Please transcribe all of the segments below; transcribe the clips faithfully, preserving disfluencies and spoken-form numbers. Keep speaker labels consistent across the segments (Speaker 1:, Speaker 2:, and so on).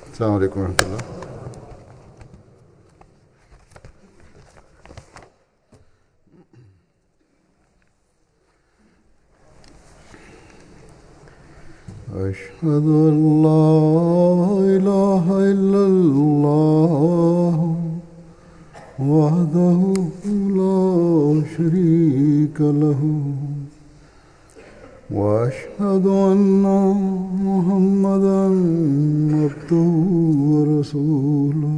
Speaker 1: السلام علیکم ورحمۃ اللہ. أشهد أن لا إله إلا الله وحده لا شريك له وأشهد أن محمدا عبده ورسوله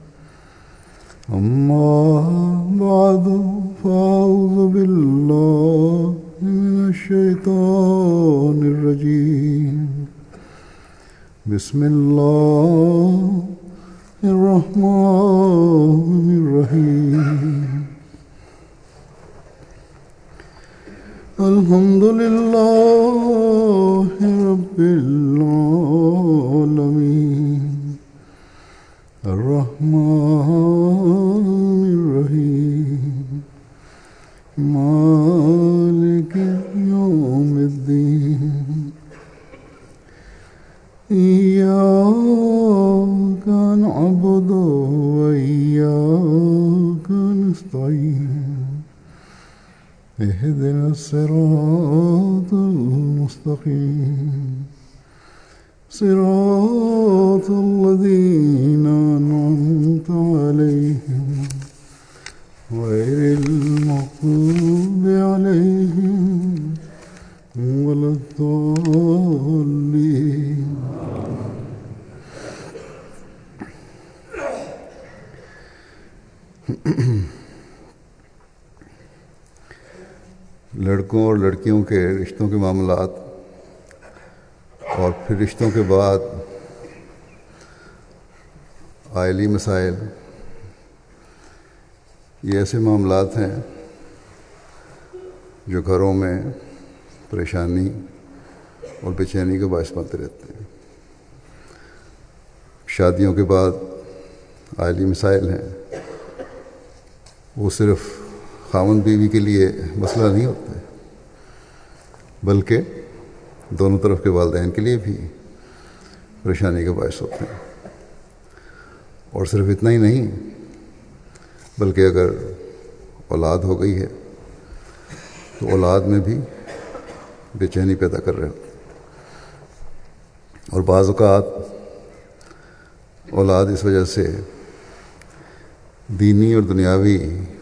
Speaker 1: أما بعد فأعوذ بالله من الشيطان الرجيم بسم الله الرحمن الرحيم الحمد لله رب العالمين الرحمن الرحيم مالك يوم الدين إياك نعبد وإياك نستعين اهدنا الصراط المستقيم صراط الذين أنعمت عليهم غير المغضوب عليهم ولا الضالين. لڑکوں اور لڑکیوں کے رشتوں کے معاملات اور پھر رشتوں کے بعد عائلی مسائل، یہ ایسے معاملات ہیں جو گھروں میں پریشانی اور بے چینی کا باعث بنتے رہتے ہیں. شادیوں کے بعد عائلی مسائل ہیں، وہ صرف خاوند بیوی کے لیے مسئلہ نہیں ہوتے بلکہ دونوں طرف کے والدین کے لیے بھی پریشانی کا باعث ہوتے ہیں. اور صرف اتنا ہی نہیں بلکہ اگر اولاد ہو گئی ہے تو اولاد میں بھی بے چینی پیدا کر رہے ہوتے ہیں. اور بعض اوقات اولاد اس وجہ سے دینی اور دنیاوی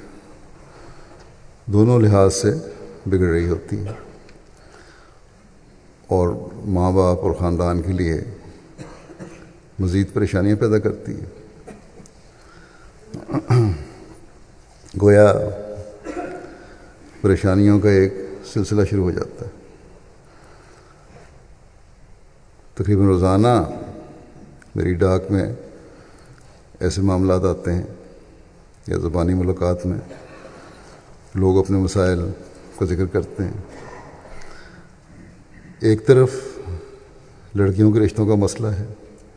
Speaker 1: دونوں لحاظ سے بگڑ رہی ہوتی ہے اور ماں باپ اور خاندان کے لیے مزید پریشانیاں پیدا کرتی ہے. گویا پریشانیوں کا ایک سلسلہ شروع ہو جاتا ہے. تقریباً روزانہ میری ڈاک میں ایسے معاملات آتے ہیں یا زبانی ملاقات میں لوگ اپنے مسائل کا ذکر کرتے ہیں. ایک طرف لڑکیوں کے رشتوں کا مسئلہ ہے،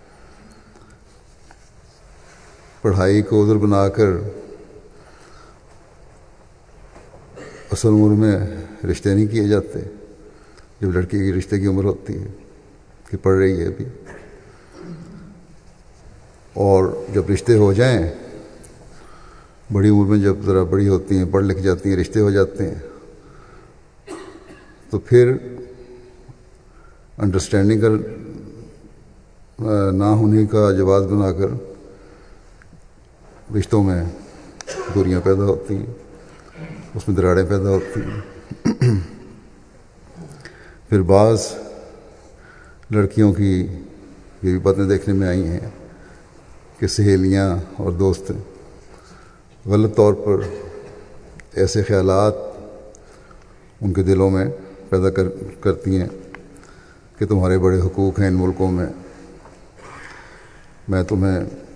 Speaker 1: پڑھائی کو عذر بنا کر اصل عمر میں رشتے نہیں کیے جاتے جب لڑکی کی رشتے کی عمر ہوتی ہے کہ پڑھ رہی ہے ابھی، اور جب رشتے ہو جائیں بڑی عمر میں جب ذرا بڑی ہوتی ہیں، پڑھ لکھ جاتی ہیں، رشتے ہو جاتے ہیں، تو پھر انڈرسٹینڈنگ کا نہ ہونے کا جواز بنا کر رشتوں میں دوریاں پیدا ہوتی ہیں، اس میں دراڑیں پیدا ہوتی ہیں. پھر بعض لڑکیوں کی یہ بھی باتیں دیکھنے میں آئی ہیں کہ سہیلیاں اور دوست غلط طور پر ایسے خیالات ان کے دلوں میں پیدا کر کرتی ہیں کہ تمہارے بڑے حقوق ہیں ان ملکوں میں، میں تمہیں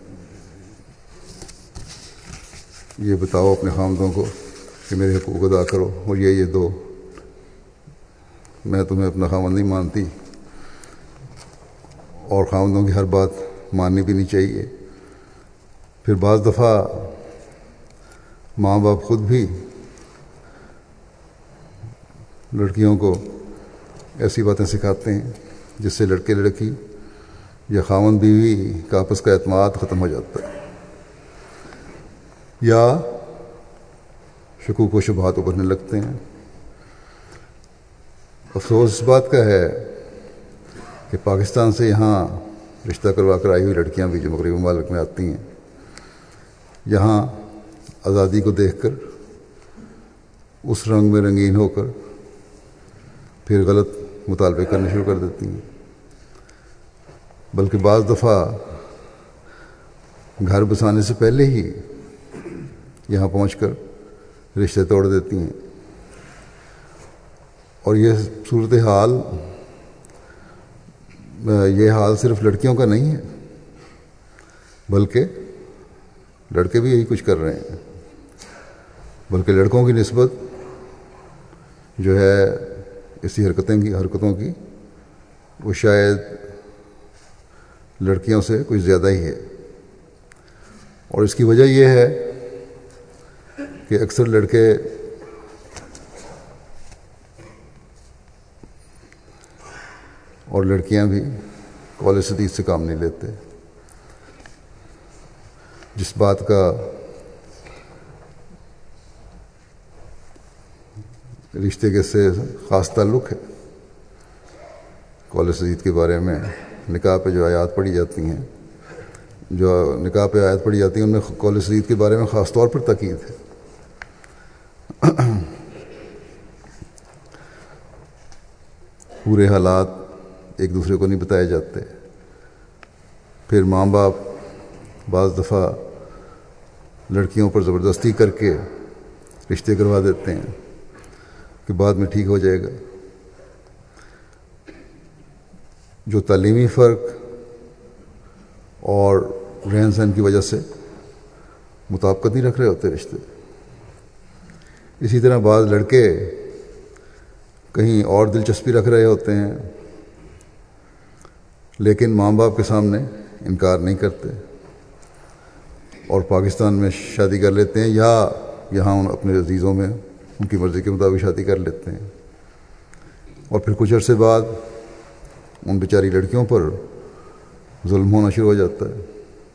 Speaker 1: یہ بتاؤ اپنے خامدوں کو کہ میرے حقوق ادا کرو اور یہ یہ دو، میں تمہیں اپنا خامد نہیں مانتی اور خامدوں کی ہر بات ماننی بھی نہیں چاہیے. پھر بعض دفعہ ماں باپ خود بھی لڑکیوں کو ایسی باتیں سکھاتے ہیں جس سے لڑکے لڑکی یا خاوند بیوی کا آپس کا اعتماد ختم ہو جاتا ہے، یا شکوک و شبہات ابھرنے لگتے ہیں۔ افسوس اس بات کا ہے کہ پاکستان سے یہاں رشتہ کروا کر آئی ہوئی لڑکیاں بھی جو مغربی ممالک میں آتی ہیں، یہاں آزادی کو دیکھ کر اس رنگ میں رنگین ہو کر پھر غلط مطالبے کرنے شروع کر دیتی ہیں، بلکہ بعض دفعہ گھر بسانے سے پہلے ہی یہاں پہنچ کر رشتے توڑ دیتی ہیں۔ اور یہ صورتحال یہ حال صرف لڑکیوں کا نہیں ہے، بلکہ لڑکے بھی یہی کچھ کر رہے ہیں، بلکہ لڑکوں کی نسبت جو ہے اسی حرکتیں کی حرکتوں کی وہ شاید لڑکیوں سے کچھ زیادہ ہی ہے۔ اور اس کی وجہ یہ ہے کہ اکثر لڑکے اور لڑکیاں بھی قول سدید سے کام نہیں لیتے، جس بات کا رشتے کے سے خاص تعلق ہے۔ قول سدید کے بارے میں نکاح پہ جو آیات پڑھی جاتی ہیں جو نکاح پہ آیات پڑھی جاتی ہیں ان میں قول سدید کے بارے میں خاص طور پر تاکید ہے۔ پورے حالات ایک دوسرے کو نہیں بتائے جاتے، پھر ماں باپ بعض دفعہ لڑکیوں پر زبردستی کر کے رشتے کروا دیتے ہیں کہ بعد میں ٹھیک ہو جائے گا۔ جو تعلیمی فرق اور رہن سہن کی وجہ سے مطابقت نہیں رکھ رہے ہوتے رشتے۔ اسی طرح بعض لڑکے کہیں اور دلچسپی رکھ رہے ہوتے ہیں لیکن ماں باپ کے سامنے انکار نہیں کرتے اور پاکستان میں شادی کر لیتے ہیں، یا یہاں اپنے عزیزوں میں ان کی مرضی کے مطابق شادی کر لیتے ہیں، اور پھر کچھ عرصے بعد ان بیچاری لڑکیوں پر ظلم ہونا شروع ہو جاتا ہے۔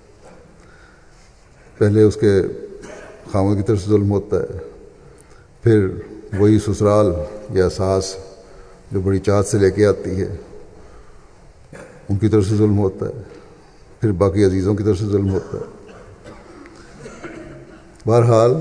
Speaker 1: پہلے اس کے خاوند کی طرف سے ظلم ہوتا ہے، پھر وہی سسرال یا ساس جو بڑی چاہت سے لے کے آتی ہے ان کی طرف سے ظلم ہوتا ہے، پھر باقی عزیزوں کی طرف سے ظلم ہوتا ہے۔ بہرحال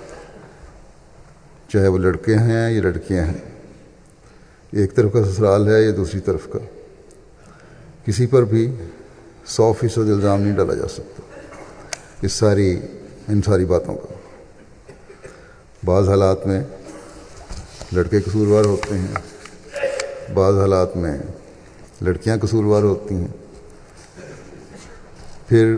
Speaker 1: چاہے وہ لڑکے ہیں یا لڑکیاں ہیں، ایک طرف کا سسرال ہے یا دوسری طرف کا، کسی پر بھی سو فیصد الزام نہیں ڈالا جا سکتا اس ساری ان ساری باتوں کا۔ بعض حالات میں لڑکے قصوروار ہوتے ہیں، بعض حالات میں لڑکیاں قصوروار ہوتی ہیں، پھر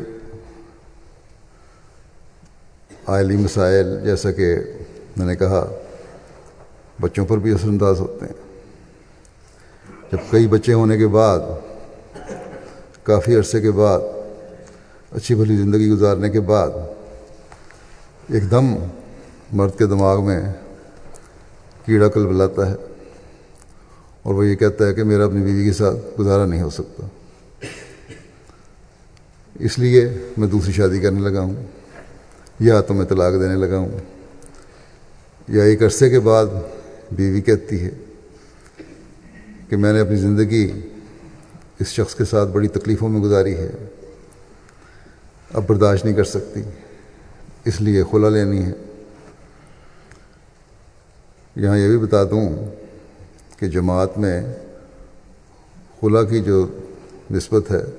Speaker 1: عائلی مسائل جیسا کہ میں نے کہا بچوں پر بھی اثر انداز ہوتے ہیں۔ جب کئی بچے ہونے کے بعد کافی عرصے کے بعد اچھی بھلی زندگی گزارنے کے بعد ایک دم مرد کے دماغ میں کیڑا کلبلاتا ہے اور وہ یہ کہتا ہے کہ میرا اپنی بیوی کے ساتھ گزارا نہیں ہو سکتا، اس لیے میں دوسری شادی کرنے لگا ہوں، یا تو میں طلاق دینے لگا ہوں۔ یا ایک عرصے کے بعد بیوی کہتی ہے کہ میں نے اپنی زندگی اس شخص کے ساتھ بڑی تکلیفوں میں گزاری ہے، اب برداشت نہیں کر سکتی، اس لیے خلا لینی ہے۔ یہاں یہ بھی بتا دوں کہ جماعت میں خلا کی جو نسبت ہے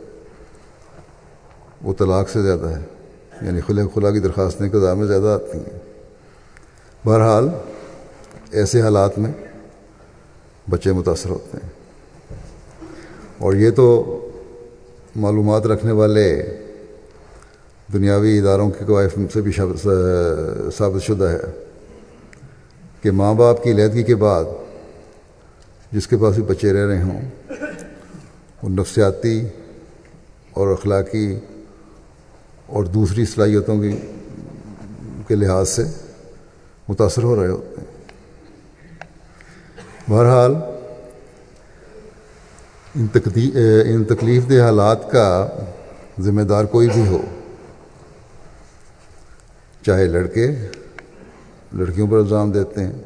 Speaker 1: وہ طلاق سے زیادہ ہے، یعنی خلا خلا کی درخواستیں قضا میں زیادہ آتی ہیں۔ بہرحال ایسے حالات میں بچے متاثر ہوتے ہیں، اور یہ تو معلومات رکھنے والے دنیاوی اداروں کے قوائف سے بھی ثابت شدہ ہے کہ ماں باپ کی علیحدگی کے بعد جس کے پاس بھی بچے رہ رہے ہوں وہ نفسیاتی اور اخلاقی اور دوسری صلاحیتوں کی کے لحاظ سے متاثر ہو رہے ہوتے ہیں۔ بہرحال ان تکلیف ان تکلیف دہ حالات کا ذمہ دار کوئی بھی ہو، چاہے لڑکے لڑکیوں پر الزام دیتے ہیں،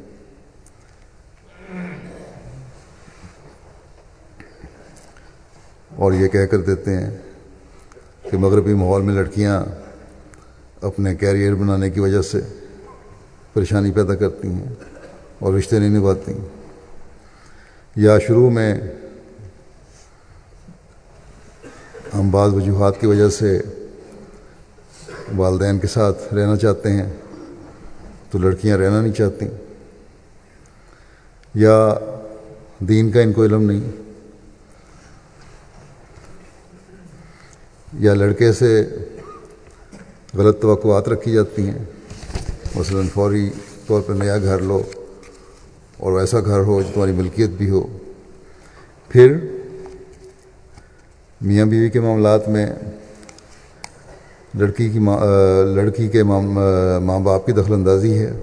Speaker 1: اور یہ کہہ کر دیتے ہیں کہ مغربی ماحول میں لڑکیاں اپنے کیریئر بنانے کی وجہ سے پریشانی پیدا کرتی ہیں اور رشتے نہیں نبھاتی، یا شروع میں ہم بعض وجوہات کی وجہ سے والدین کے ساتھ رہنا چاہتے ہیں تو لڑکیاں رہنا نہیں چاہتی، یا دین کا ان کو علم نہیں، یا لڑکے سے غلط توقعات رکھی جاتی ہیں، مثلا فوری طور پہ نیا گھر لو اور ویسا گھر ہو جو تمہاری ملکیت بھی ہو۔ پھر میاں بیوی کے معاملات میں لڑکی کی ماں لڑکی کے ماں باپ کی دخل اندازی ہے،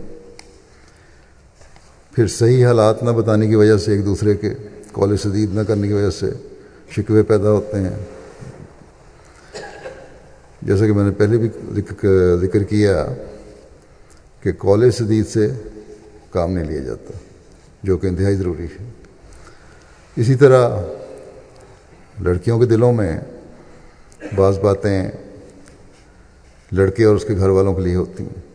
Speaker 1: پھر صحیح حالات نہ بتانے کی وجہ سے ایک دوسرے کے قول سدید نہ کرنے کی وجہ سے شکوے پیدا ہوتے ہیں، جیسا کہ میں نے پہلے بھی ذکر کیا کہ قول سدید سے کام نہیں لیا جاتا، جو کہ انتہائی ضروری ہے۔ اسی طرح لڑکیوں کے دلوں میں بعض باتیں لڑکے اور اس کے گھر والوں کے لیے ہوتی ہیں،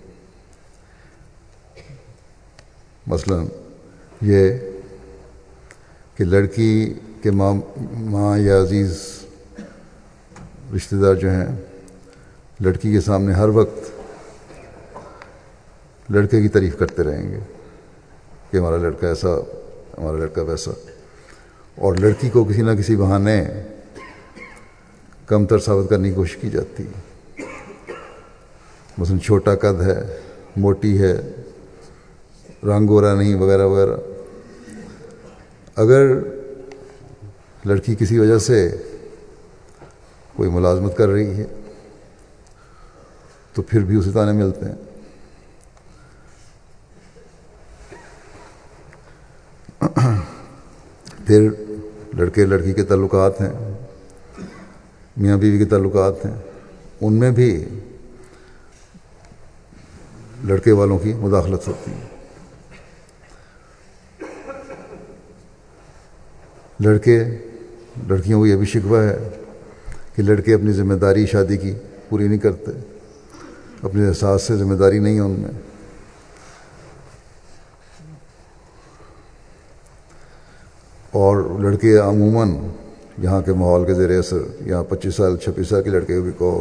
Speaker 1: مثلا یہ کہ لڑکی کے ماں ماں یا عزیز رشتہ دار جو ہیں لڑکی کے سامنے ہر وقت لڑکے کی تعریف کرتے رہیں گے کہ ہمارا لڑکا ایسا، ہمارا لڑکا ویسا، اور لڑکی کو کسی نہ کسی بہانے کم تر ثابت کرنے کی کوشش کی جاتی ہے، مثلا چھوٹا قد ہے، موٹی ہے، رنگ گورا نہیں، وغیرہ وغیرہ۔ اگر لڑکی کسی وجہ سے کوئی ملازمت کر رہی ہے تو پھر بھی اسے تانے ملتے ہیں۔ پھر لڑکے لڑکی کے تعلقات ہیں، میاں بیوی کے تعلقات ہیں، ان میں بھی لڑکے والوں کی مداخلت ہوتی ہے۔ لڑکے لڑکیوں کو یہ بھی شکوہ ہے کہ لڑکے اپنی ذمہ داری شادی کی پوری نہیں کرتے، اپنے احساس سے ذمہ داری نہیں ہے ان میں، اور لڑکے عموماً یہاں کے ماحول کے زیر اثر، یہاں پچیس سال چھبیس سال کے لڑکے بھی کہو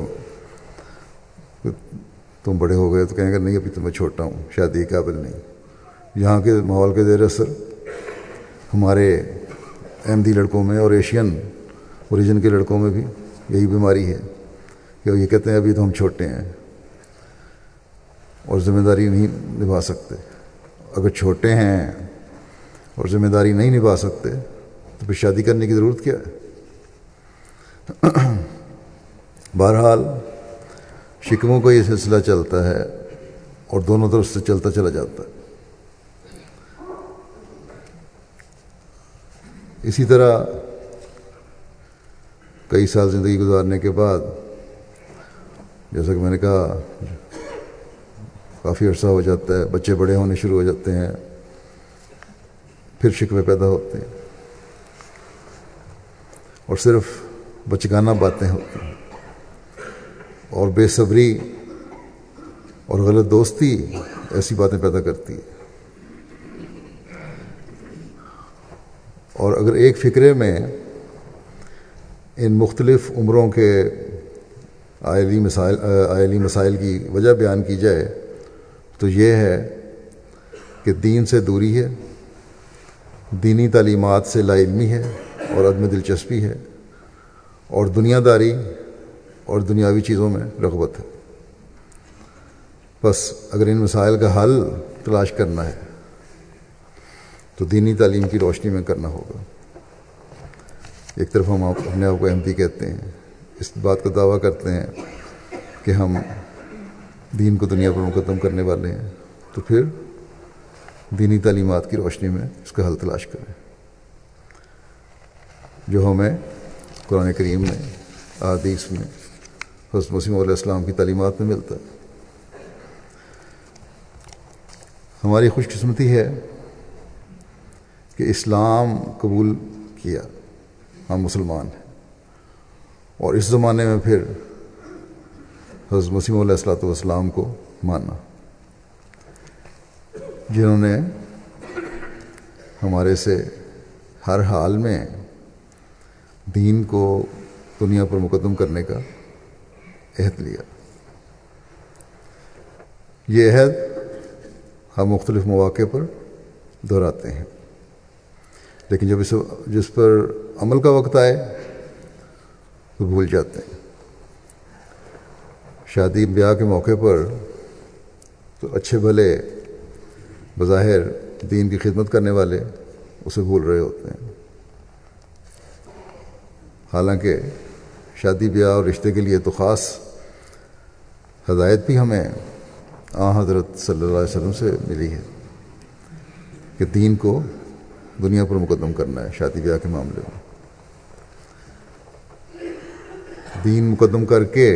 Speaker 1: تم بڑے ہو گئے تو کہیں گے نہیں ابھی تو میں چھوٹا ہوں، شادی کے قابل نہیں۔ یہاں کے ماحول کے زیر اثر ہمارے احمدی لڑکوں میں اور ایشین اوریجن کے لڑکوں میں بھی یہی بیماری ہے کہ وہ یہ کہتے ہیں ابھی تو ہم چھوٹے ہیں اور ذمہ داری نہیں نبھا سکتے۔ اگر چھوٹے ہیں اور ذمہ داری نہیں نبھا سکتے تو پھر شادی کرنے کی ضرورت کیا ہے؟ بہرحال شکموں کا یہ سلسلہ چلتا ہے اور دونوں طرف سے چلتا چلا جاتا ہے۔ اسی طرح کئی سال زندگی گزارنے کے بعد، جیسا کہ میں نے کہا، کافی عرصہ ہو جاتا ہے، بچے بڑے ہونے شروع ہو جاتے ہیں، پھر شکوے پیدا ہوتے ہیں اور صرف بچگانہ باتیں ہوتی ہیں، اور بے صبری اور غلط دوستی ایسی باتیں پیدا کرتی ہے۔ اور اگر ایک فکرے میں ان مختلف عمروں کے آئلی مسائل آئلی مسائل کی وجہ بیان کی جائے تو یہ ہے کہ دین سے دوری ہے، دینی تعلیمات سے لا علمی ہے اور عدم دلچسپی ہے، اور دنیا داری اور دنیاوی چیزوں میں رغبت ہے۔ بس اگر ان مسائل کا حل تلاش کرنا ہے تو دینی تعلیم کی روشنی میں کرنا ہوگا۔ ایک طرف ہم اپنے آپ کو احمدی کہتے ہیں، اس بات کا دعویٰ کرتے ہیں کہ ہم دین کو دنیا پر مقدم کرنے والے ہیں، تو پھر دینی تعلیمات کی روشنی میں اس کا حل تلاش کریں۔ جو ہمیں قرآن کریم میں، احادیث میں، حضرت مسیح علیہ السلام کی تعلیمات میں ملتا ہے۔ ہماری خوش قسمتی ہے کہ اسلام قبول کیا، ہم مسلمان ہیں، اور اس زمانے میں پھر حضرت مسیح علیہ الصلوۃ والسلام کو مانا، جنہوں نے ہمارے سے ہر حال میں دین کو دنیا پر مقدم کرنے کا عہد لیا۔ یہ عہد ہم مختلف مواقع پر دہراتے ہیں، لیکن جب اس جس پر عمل کا وقت آئے تو بھول جاتے ہیں۔ شادی بیاہ کے موقع پر تو اچھے بھلے بظاہر دین کی خدمت کرنے والے اسے بھول رہے ہوتے ہیں، حالانکہ شادی بیاہ اور رشتے کے لیے تو خاص ہدایت بھی ہمیں آن حضرت صلی اللہ علیہ وسلم سے ملی ہے کہ دین کو دنیا پر مقدم کرنا ہے۔ شادی بیاہ کے معاملے میں دین مقدم کر کے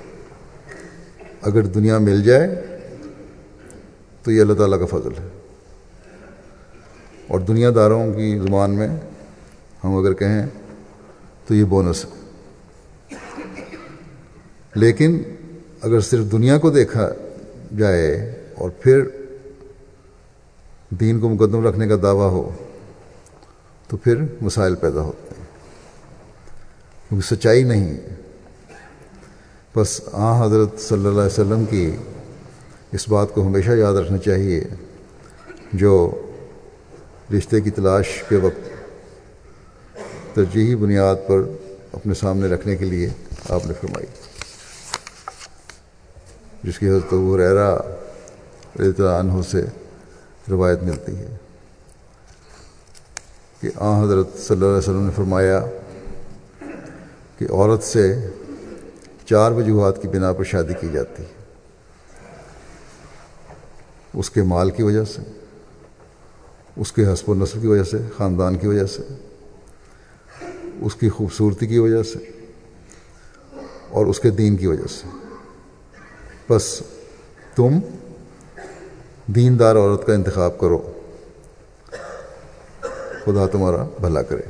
Speaker 1: اگر دنیا مل جائے تو یہ اللہ تعالیٰ کا فضل ہے، اور دنیا داروں کی زبان میں ہم اگر کہیں تو یہ بونس ہے۔ لیکن اگر صرف دنیا کو دیکھا جائے اور پھر دین کو مقدم رکھنے کا دعویٰ ہو تو پھر مسائل پیدا ہوتے ہیں، کیونکہ سچائی نہیں ہے۔ بس آن حضرت صلی اللہ علیہ وسلم کی اس بات کو ہمیشہ یاد رکھنا چاہیے جو رشتے کی تلاش کے وقت ترجیحی بنیاد پر اپنے سامنے رکھنے کے لیے آپ نے فرمائی، جس کی حضرت ابو ہریرہ رضی اللہ عنہ سے روایت ملتی ہے کہ آن حضرت صلی اللہ علیہ وسلم نے فرمایا کہ عورت سے چار وجوہات کی بنا پر شادی کی جاتی ہے: اس کے مال کی وجہ سے، اس کے حسب و نسب کی وجہ سے، خاندان کی وجہ سے، اس کی خوبصورتی کی وجہ سے، اور اس کے دین کی وجہ سے۔ بس تم دیندار عورت کا انتخاب کرو، خدا تمہارا بھلا کرے۔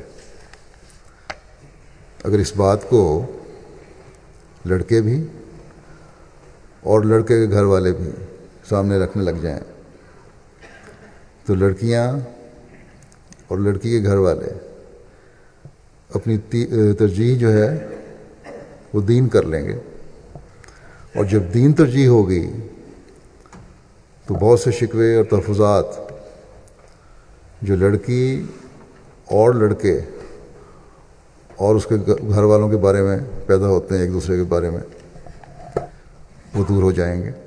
Speaker 1: اگر اس بات کو لڑکے بھی اور لڑکے کے گھر والے بھی سامنے رکھنے لگ جائیں تو لڑکیاں اور لڑکی کے گھر والے اپنی ترجیح جو ہے وہ دین کر لیں گے، اور جب دین ترجیح ہوگی تو بہت سے شکوے اور تحفظات جو لڑکی اور لڑکے اور اس کے گھر والوں کے بارے میں پیدا ہوتے ہیں ایک دوسرے کے بارے میں، وہ دور ہو جائیں گے۔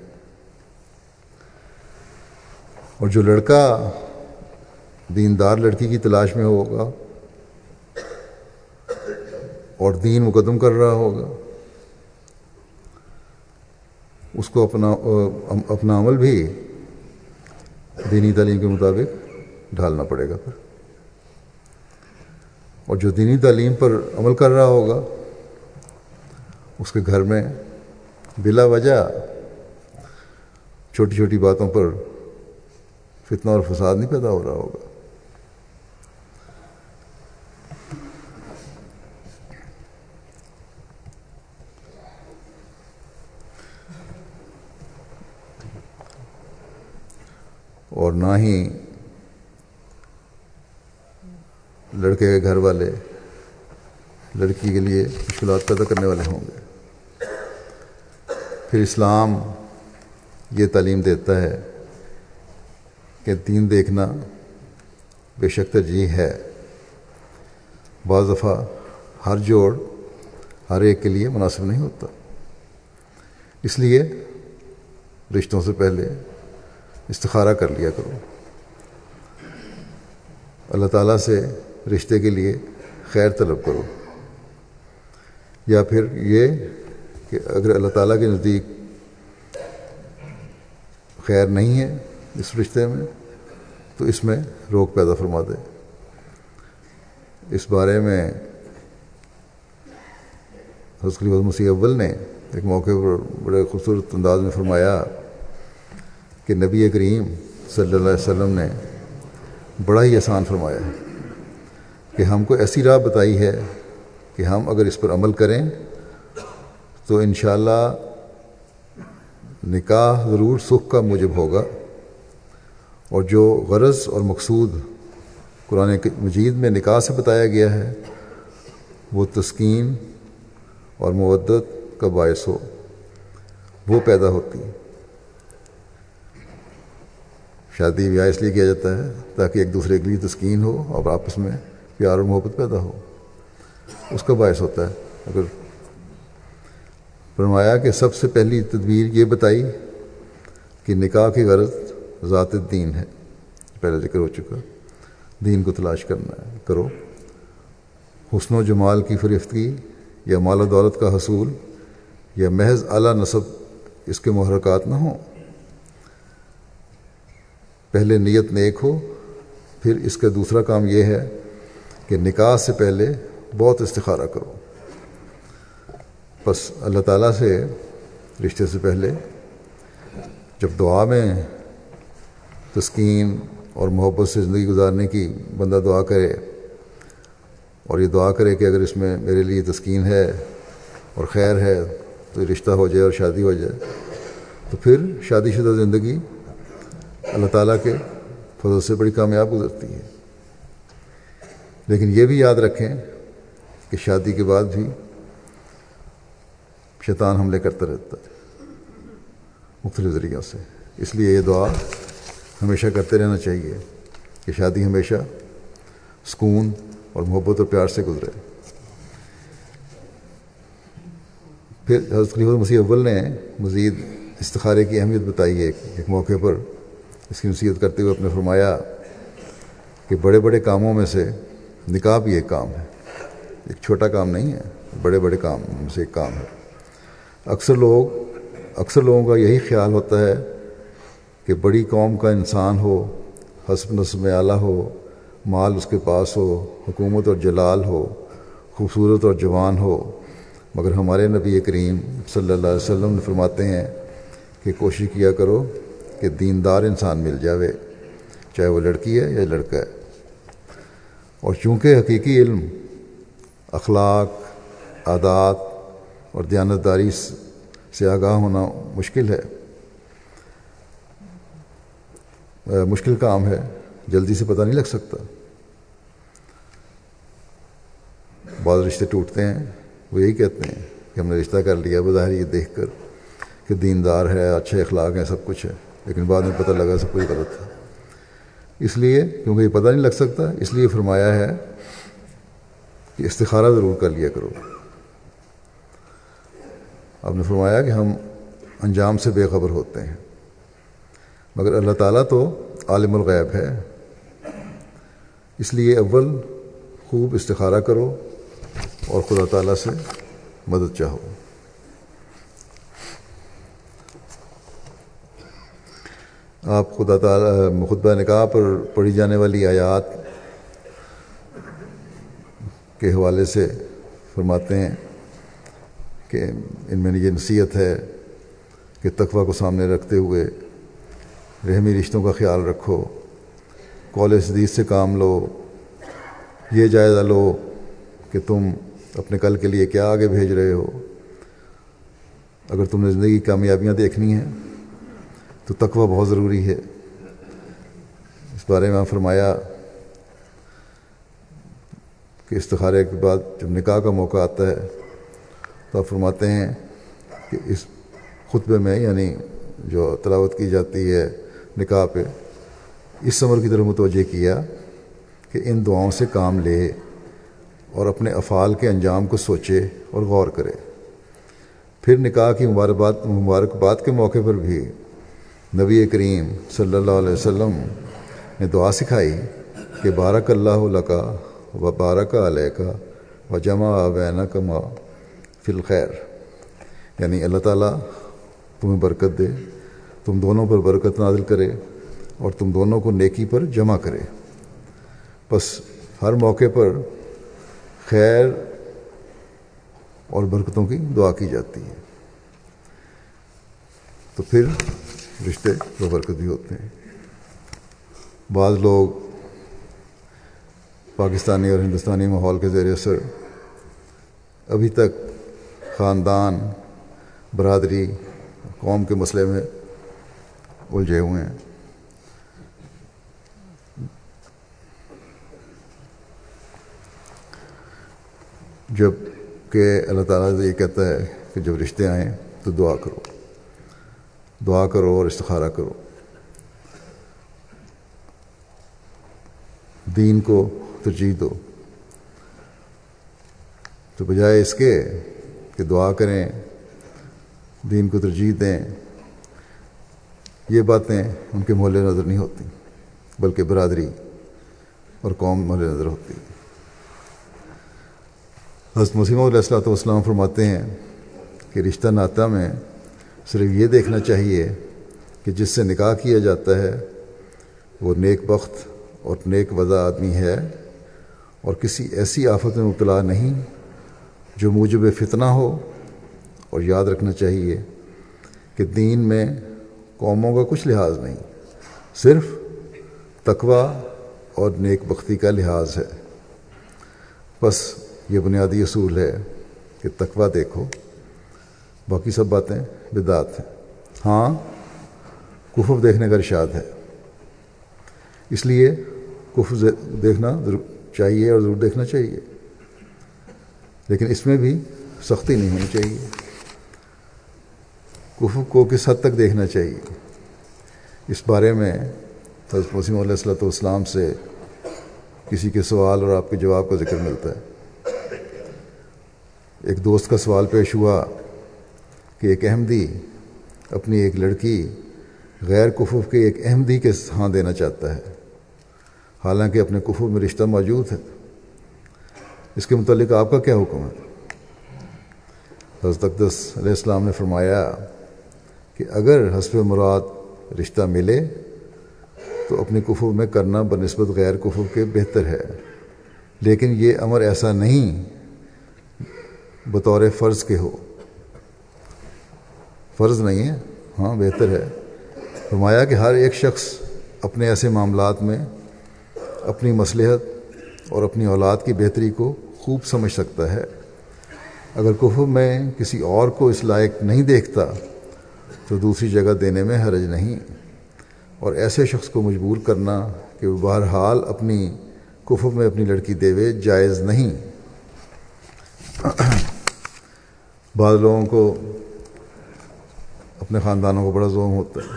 Speaker 1: اور جو لڑکا دیندار لڑکی کی تلاش میں ہوگا اور دین مقدم کر رہا ہوگا، اس کو اپنا اپنا عمل بھی دینی تعلیم کے مطابق ڈھالنا پڑے گا پھر، اور جو دینی تعلیم پر عمل کر رہا ہوگا اس کے گھر میں بلا وجہ چھوٹی چھوٹی باتوں پر فتنہ اور فساد نہیں پیدا ہو رہا ہوگا۔ اور نہ ہی لڑکے کے گھر والے لڑکی کے لیے مشکلات پیدا کرنے والے ہوں گے۔ پھر اسلام یہ تعلیم دیتا ہے کہ دین دیکھنا بے شک ترجیح ہے، بعض دفعہ ہر جوڑ ہر ایک کے لیے مناسب نہیں ہوتا، اس لیے رشتوں سے پہلے استخارہ کر لیا کرو، اللہ تعالیٰ سے رشتے کے لیے خیر طلب کرو، یا پھر یہ کہ اگر اللہ تعالیٰ کے نزدیک خیر نہیں ہے اس رشتے میں تو اس میں روک پیدا فرما دے۔ اس بارے میں حضرت خلیفۃ مسیح اول نے ایک موقع پر بڑے خوبصورت انداز میں فرمایا کہ نبی کریم صلی اللہ علیہ وسلم نے بڑا ہی آسان فرمایا ہے کہ ہم کو ایسی راہ بتائی ہے کہ ہم اگر اس پر عمل کریں تو انشاءاللہ نکاح ضرور سکھ کا موجب ہوگا، اور جو غرض اور مقصود قرآن مجید میں نکاح سے بتایا گیا ہے وہ تسکین اور مودت کا باعث ہو، وہ پیدا ہوتی ہے۔ شادی بیاہ اس لیے کیا جاتا ہے تاکہ ایک دوسرے کے لیے تسکین ہو اور آپس میں پیار اور محبت پیدا ہو، اس کا باعث ہوتا ہے۔ اگر فرمایا کہ سب سے پہلی تدبیر یہ بتائی کہ نکاح کی غرض ذات الدین ہے، پہلے ذکر ہو چکا، دین کو تلاش کرنا ہے کرو، حسن و جمال کی فریفتگی یا مال و دولت کا حصول یا محض اعلیٰ نسب اس کے محرکات نہ ہوں۔ پہلے نیت نیک ہو، پھر اس کا دوسرا کام یہ ہے کہ نکاح سے پہلے بہت استخارہ کرو۔ بس اللہ تعالیٰ سے رشتے سے پہلے جب دعا میں تسکین اور محبت سے زندگی گزارنے کی بندہ دعا کرے، اور یہ دعا کرے کہ اگر اس میں میرے لیے تسکین ہے اور خیر ہے تو رشتہ ہو جائے اور شادی ہو جائے، تو پھر شادی شدہ زندگی اللہ تعالیٰ کے فضل سے بڑی کامیاب گزرتی ہے۔ لیکن یہ بھی یاد رکھیں کہ شادی کے بعد بھی شیطان حملے کرتا رہتا ہے مختلف ذریعوں سے، اس لیے یہ دعا ہمیشہ کرتے رہنا چاہیے کہ شادی ہمیشہ سکون اور محبت اور پیار سے گزرے۔ پھر حضرت خلیفۃ مسیح اول نے مزید استخارے کی اہمیت بتائی ہے۔ ایک موقع پر اس کی نصیحت کرتے ہوئے اپنے فرمایا کہ بڑے بڑے کاموں میں سے نکاح بھی ایک کام ہے، ایک چھوٹا کام نہیں ہے، بڑے بڑے کام میں سے ایک کام ہے۔ اکثر لوگ اکثر لوگوں کا یہی خیال ہوتا ہے کہ بڑی قوم کا انسان ہو، حسب نسب اعلیٰ ہو، مال اس کے پاس ہو، حکومت اور جلال ہو، خوبصورت اور جوان ہو، مگر ہمارے نبی کریم صلی اللہ علیہ وسلم نے فرماتے ہیں کہ کوشش کیا کرو کہ دیندار انسان مل جاوے، چاہے وہ لڑکی ہے یا لڑکا ہے۔ اور چونکہ حقیقی علم اخلاق، عادات اور دیانتداری سے آگاہ ہونا مشکل ہے، مشکل کام ہے، جلدی سے پتہ نہیں لگ سکتا۔ بعض رشتے ٹوٹتے ہیں، وہ یہی کہتے ہیں کہ ہم نے رشتہ کر لیا بظاہر یہ دیکھ کر کہ دیندار ہے، اچھے اخلاق ہیں، سب کچھ ہے، لیکن بعد میں پتہ لگا سب کچھ غلط تھا۔ اس لیے کیونکہ یہ پتہ نہیں لگ سکتا، اس لیے فرمایا ہے کہ استخارہ ضرور کر لیا کرو۔ آپ نے فرمایا کہ ہم انجام سے بے خبر ہوتے ہیں، مگر اللہ تعالیٰ تو عالم الغیب ہے، اس لیے اول خوب استخارہ کرو اور خدا تعالیٰ سے مدد چاہو۔ آپ خدا تعالیٰ خطبہ نکاح پر پڑھی جانے والی آیات کے حوالے سے فرماتے ہیں کہ ان میں یہ نصیحت ہے کہ تقویٰ کو سامنے رکھتے ہوئے رحمی رشتوں کا خیال رکھو، قول حدیث سے کام لو، یہ جائزہ لو کہ تم اپنے کل کے لیے کیا آگے بھیج رہے ہو۔ اگر تم نے زندگی کی کامیابیاں دیکھنی ہیں تو تقویٰ بہت ضروری ہے۔ اس بارے میں فرمایا کہ استخارے کے بعد جب نکاح کا موقع آتا ہے تو آپ فرماتے ہیں کہ اس خطبے میں یعنی جو تلاوت کی جاتی ہے نکاح پہ، اس امر کی طرف متوجہ کیا کہ ان دعاؤں سے کام لے اور اپنے افعال کے انجام کو سوچے اور غور کرے۔ پھر نکاح کی مبارکباد مبارکباد کے موقع پر بھی نبی کریم صلی اللہ علیہ وسلم نے دعا سکھائی کہ بارک اللہ لکا و بارک علیکا و جمع بینکما فی الخیر، یعنی اللہ تعالیٰ تمہیں برکت دے، تم دونوں پر برکت نازل کرے اور تم دونوں کو نیکی پر جمع کرے۔ بس ہر موقع پر خیر اور برکتوں کی دعا کی جاتی ہے، تو پھر رشتے ببرکت بھی ہوتے ہیں۔ بعض لوگ پاکستانی اور ہندوستانی ماحول کے زیر اثر ابھی تک خاندان، برادری، قوم کے مسئلے میں الجھے ہوئے ہیں۔ جب کہ اللہ تعالیٰ یہ کہتا ہے کہ جب رشتے آئیں تو دعا کرو، دعا کرو اور استخارہ کرو، دین کو ترجیح دو، تو بجائے اس کے کہ دعا کریں، دین کو ترجیح دیں، یہ باتیں ان کے مول نظر نہیں ہوتی، بلکہ برادری اور قوم مول نظر ہوتی ہے۔ حضرت مسیح موعود علیہ الصلوۃ والسلام فرماتے ہیں کہ رشتہ ناطہ میں صرف یہ دیکھنا چاہیے کہ جس سے نکاح کیا جاتا ہے وہ نیک بخت اور نیک وضع آدمی ہے اور کسی ایسی آفت میں مبتلا نہیں جو موجب فتنہ ہو، اور یاد رکھنا چاہیے کہ دین میں قوموں کا کچھ لحاظ نہیں، صرف تقوی اور نیک بختی کا لحاظ ہے۔ بس یہ بنیادی اصول ہے کہ تقوی دیکھو، باقی سب باتیں بدعت ہیں۔ ہاں، کفر دیکھنے کا ارشاد ہے، اس لیے کفر دیکھنا چاہیے اور ضرور دیکھنا چاہیے، لیکن اس میں بھی سختی نہیں ہونی چاہیے۔ کفر کو کس حد تک دیکھنا چاہیے، اس بارے میں حضرت مسیح علیہ الصلوۃ والسلام سے کسی کے سوال اور آپ کے جواب کا ذکر ملتا ہے۔ ایک دوست کا سوال پیش ہوا کہ ایک احمدی اپنی ایک لڑکی غیر کفر کے ایک احمدی کے ہاں دینا چاہتا ہے، حالانکہ اپنے کفر میں رشتہ موجود ہے، اس کے متعلق آپ کا کیا حکم ہے؟ حضرت اقدس علیہ السلام نے فرمایا کہ اگر حسب مراد رشتہ ملے تو اپنے کفر میں کرنا بنسبت غیر کفر کے بہتر ہے، لیکن یہ امر ایسا نہیں بطور فرض کے ہو، فرض نہیں ہے، ہاں بہتر ہے۔ فرمایا کہ ہر ایک شخص اپنے ایسے معاملات میں اپنی مصلحت اور اپنی اولاد کی بہتری کو خوب سمجھ سکتا ہے، اگر کفر میں کسی اور کو اس لائق نہیں دیکھتا تو دوسری جگہ دینے میں حرج نہیں، اور ایسے شخص کو مجبور کرنا کہ وہ بہرحال اپنی کفر میں اپنی لڑکی دیوے جائز نہیں۔ بعض لوگوں کو اپنے خاندانوں کو بڑا ظلم ہوتا ہے،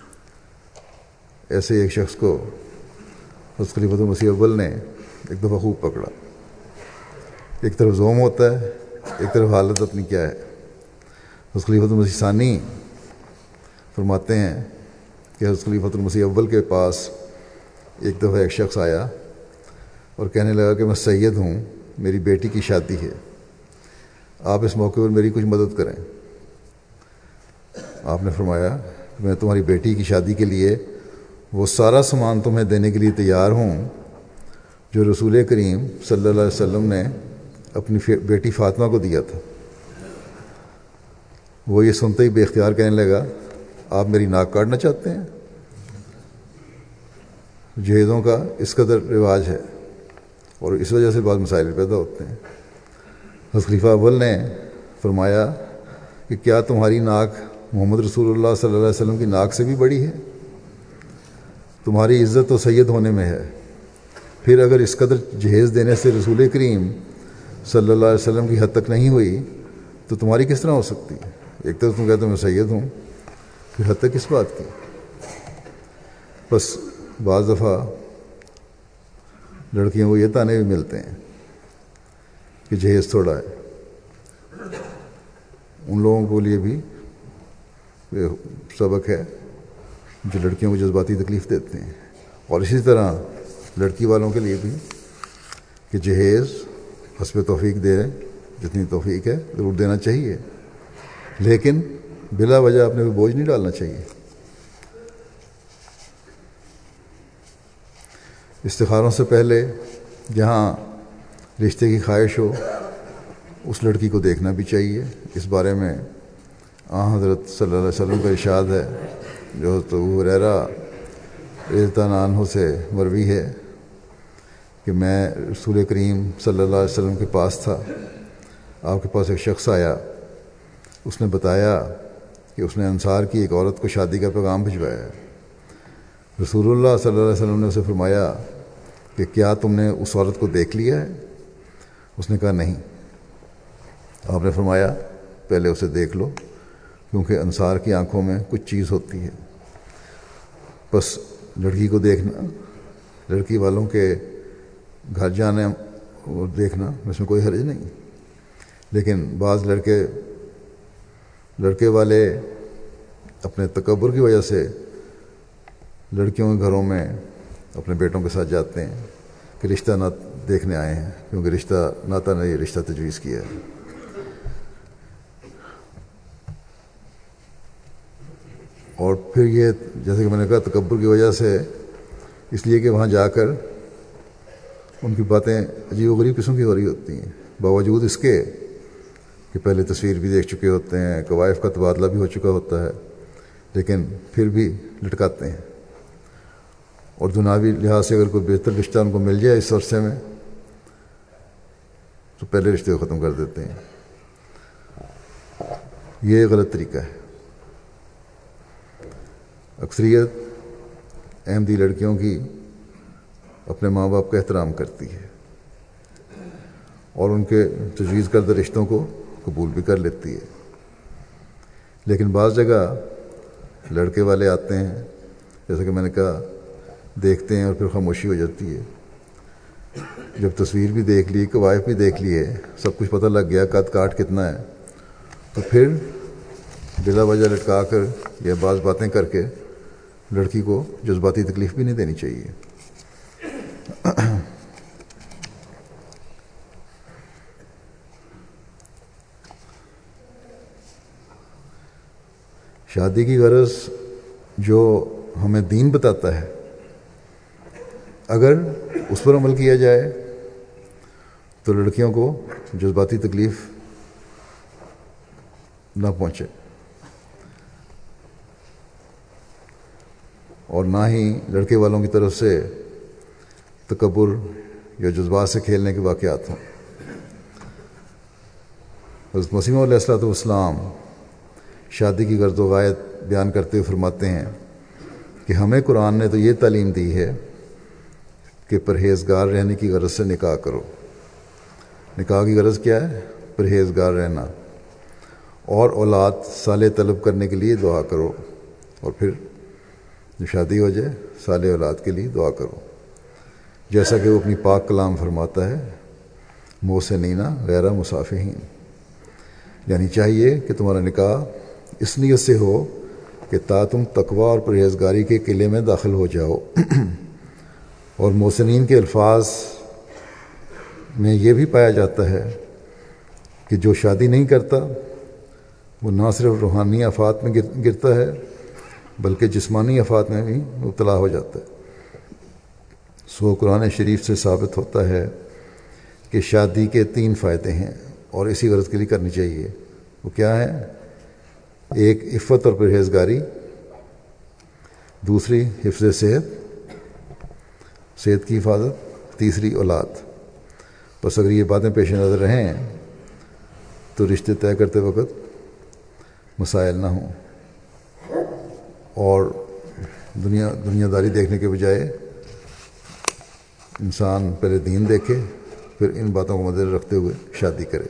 Speaker 1: ایسے ایک شخص کو حضرت خلیفۃ المسیح اول نے ایک دفعہ خوب پکڑا۔ ایک طرف ظلم ہوتا ہے، ایک طرف حالت اپنی کیا ہے۔ حضرت خلیفۃ المسیح ثانی فرماتے ہیں کہ حضرت خلیفۃ المسیح اول کے پاس ایک دفعہ ایک شخص آیا اور کہنے لگا کہ میں سید ہوں، میری بیٹی کی شادی ہے، آپ اس موقع پر میری کچھ مدد کریں۔ آپ نے فرمایا کہ میں تمہاری بیٹی کی شادی کے لیے وہ سارا سامان تمہیں دینے کے لیے تیار ہوں جو رسول کریم صلی اللہ علیہ وسلم نے اپنی بیٹی فاطمہ کو دیا تھا۔ وہ یہ سنتے ہی بے اختیار کہنے لگا، آپ میری ناک کاٹنا چاہتے ہیں؟ جہیزوں کا اس قدر رواج ہے اور اس وجہ سے بعض مسائل پیدا ہوتے ہیں۔ حضرت خلیفہ اول نے فرمایا کہ کیا تمہاری ناک محمد رسول اللہ صلی اللہ علیہ وسلم کی ناک سے بھی بڑی ہے؟ تمہاری عزت تو سید ہونے میں ہے، پھر اگر اس قدر جہیز دینے سے رسول کریم صلی اللہ علیہ وسلم کی حد تک نہیں ہوئی تو تمہاری کس طرح ہو سکتی ہے؟ ایک طرف تم کہتے ہو میں سید ہوں، پھر حد تک کس بات کی؟ بس بعض دفعہ لڑکیوں کو یہ تانے بھی ملتے ہیں کہ جہیز تھوڑا ہے، ان لوگوں کے لیے بھی سبق ہے جو لڑکیوں کو جذباتی تکلیف دیتے ہیں، اور اسی طرح لڑکی والوں کے لیے بھی کہ جہیز حسب توفیق دے، جتنی توفیق ہے ضرور دینا چاہیے، لیکن بلا وجہ اپنے پہ بوجھ نہیں ڈالنا چاہیے۔ استخاروں سے پہلے جہاں رشتے کی خواہش ہو اس لڑکی کو دیکھنا بھی چاہیے۔ اس بارے میں آن حضرت صلی اللہ علیہ وسلم کا ارشاد ہے، جو تو ابو ہریرہ رضی اللہ عنہ سے مروی ہے کہ میں رسول کریم صلی اللہ علیہ وسلم کے پاس تھا، آپ کے پاس ایک شخص آیا، اس نے بتایا کہ اس نے انصار کی ایک عورت کو شادی کا پیغام بھجوایا ہے۔ رسول اللہ صلی اللہ علیہ وسلم نے اسے فرمایا کہ کیا تم نے اس عورت کو دیکھ لیا ہے؟ اس نے کہا نہیں۔ آپ نے فرمایا پہلے اسے دیکھ لو، کیونکہ انصار کی آنکھوں میں کچھ چیز ہوتی ہے۔ بس لڑکی کو دیکھنا، لڑکی والوں کے گھر جانے اور دیکھنا اس میں کوئی حرج نہیں، لیکن بعض لڑکے لڑکے والے اپنے تکبر کی وجہ سے لڑکیوں کے گھروں میں اپنے بیٹوں کے ساتھ جاتے ہیں کہ رشتہ نہ دیکھنے آئے ہیں، کیونکہ رشتہ ناتا نے یہ رشتہ تجویز کیا ہے۔ اور پھر یہ جیسے کہ میں نے کہا تکبر کی وجہ سے، اس لیے کہ وہاں جا کر ان کی باتیں عجیب و غریب قسم کی ہو رہی ہوتی ہیں، باوجود اس کے کہ پہلے تصویر بھی دیکھ چکے ہوتے ہیں، قوائف کا تبادلہ بھی ہو چکا ہوتا ہے، لیکن پھر بھی لٹکاتے ہیں۔ اور دنیاوی لحاظ سے اگر کوئی بہتر رشتہ ان کو مل جائے اس عرصے میں تو پہلے رشتے کو ختم کر دیتے ہیں۔ یہ غلط طریقہ ہے۔ اکثریت احمدی لڑکیوں کی اپنے ماں باپ کا احترام کرتی ہے اور ان کے تجویز کردہ رشتوں کو قبول بھی کر لیتی ہے، لیکن بعض جگہ لڑکے والے آتے ہیں، جیسا کہ میں نے کہا، دیکھتے ہیں اور پھر خاموشی ہو جاتی ہے۔ جب تصویر بھی دیکھ لی، قوائف بھی دیکھ لیے، سب کچھ پتہ لگ گیا قد کاٹ کتنا ہے، تو پھر بلا وجہ لٹکا کر یا بعض باتیں کر کے لڑکی کو جذباتی تکلیف بھی نہیں دینی چاہیے۔ شادی کی غرض جو ہمیں دین بتاتا ہے، اگر اس پر عمل کیا جائے تو لڑکیوں کو جذباتی تکلیف نہ پہنچے، اور نہ ہی لڑکے والوں کی طرف سے تکبر یا جذبات سے کھیلنے کے واقعات ہوں۔ حضرت مسیح علیہ الصلوۃ والسلام شادی کی غرض و غایت بیان کرتے ہوئے فرماتے ہیں کہ ہمیں قرآن نے تو یہ تعلیم دی ہے کہ پرہیزگار رہنے کی غرض سے نکاح کرو۔ نکاح کی غرض کیا ہے؟ پرہیزگار رہنا، اور اولاد صالح طلب کرنے کے لیے دعا کرو، اور پھر جب شادی ہو جائے صالح اولاد کے لیے دعا کرو، جیسا کہ وہ اپنی پاک کلام فرماتا ہے، محسنین غیر مصافحین، یعنی چاہیے کہ تمہارا نکاح اس نیت سے ہو کہ تا تم تقوی اور پرہیزگاری کے قلعے میں داخل ہو جاؤ۔ اور محسنین کے الفاظ میں یہ بھی پایا جاتا ہے کہ جو شادی نہیں کرتا وہ نہ صرف روحانی آفات میں گرتا ہے بلکہ جسمانی آفات میں بھی مبتلا ہو جاتا ہے۔ سو قرآن شریف سے ثابت ہوتا ہے کہ شادی کے تین فائدے ہیں اور اسی غرض کے لیے کرنی چاہیے۔ وہ کیا ہے؟ ایک عفت اور پرہیزگاری، دوسری حفظ صحت، صحت کی حفاظت، تیسری اولاد۔ بس اگر یہ باتیں پیش نظر رہیں تو رشتے طے کرتے وقت مسائل نہ ہوں، اور دنیا دنیا داری دیکھنے کے بجائے انسان پہلے دین دیکھے، پھر ان باتوں کو مدنظر رکھتے ہوئے شادی کرے۔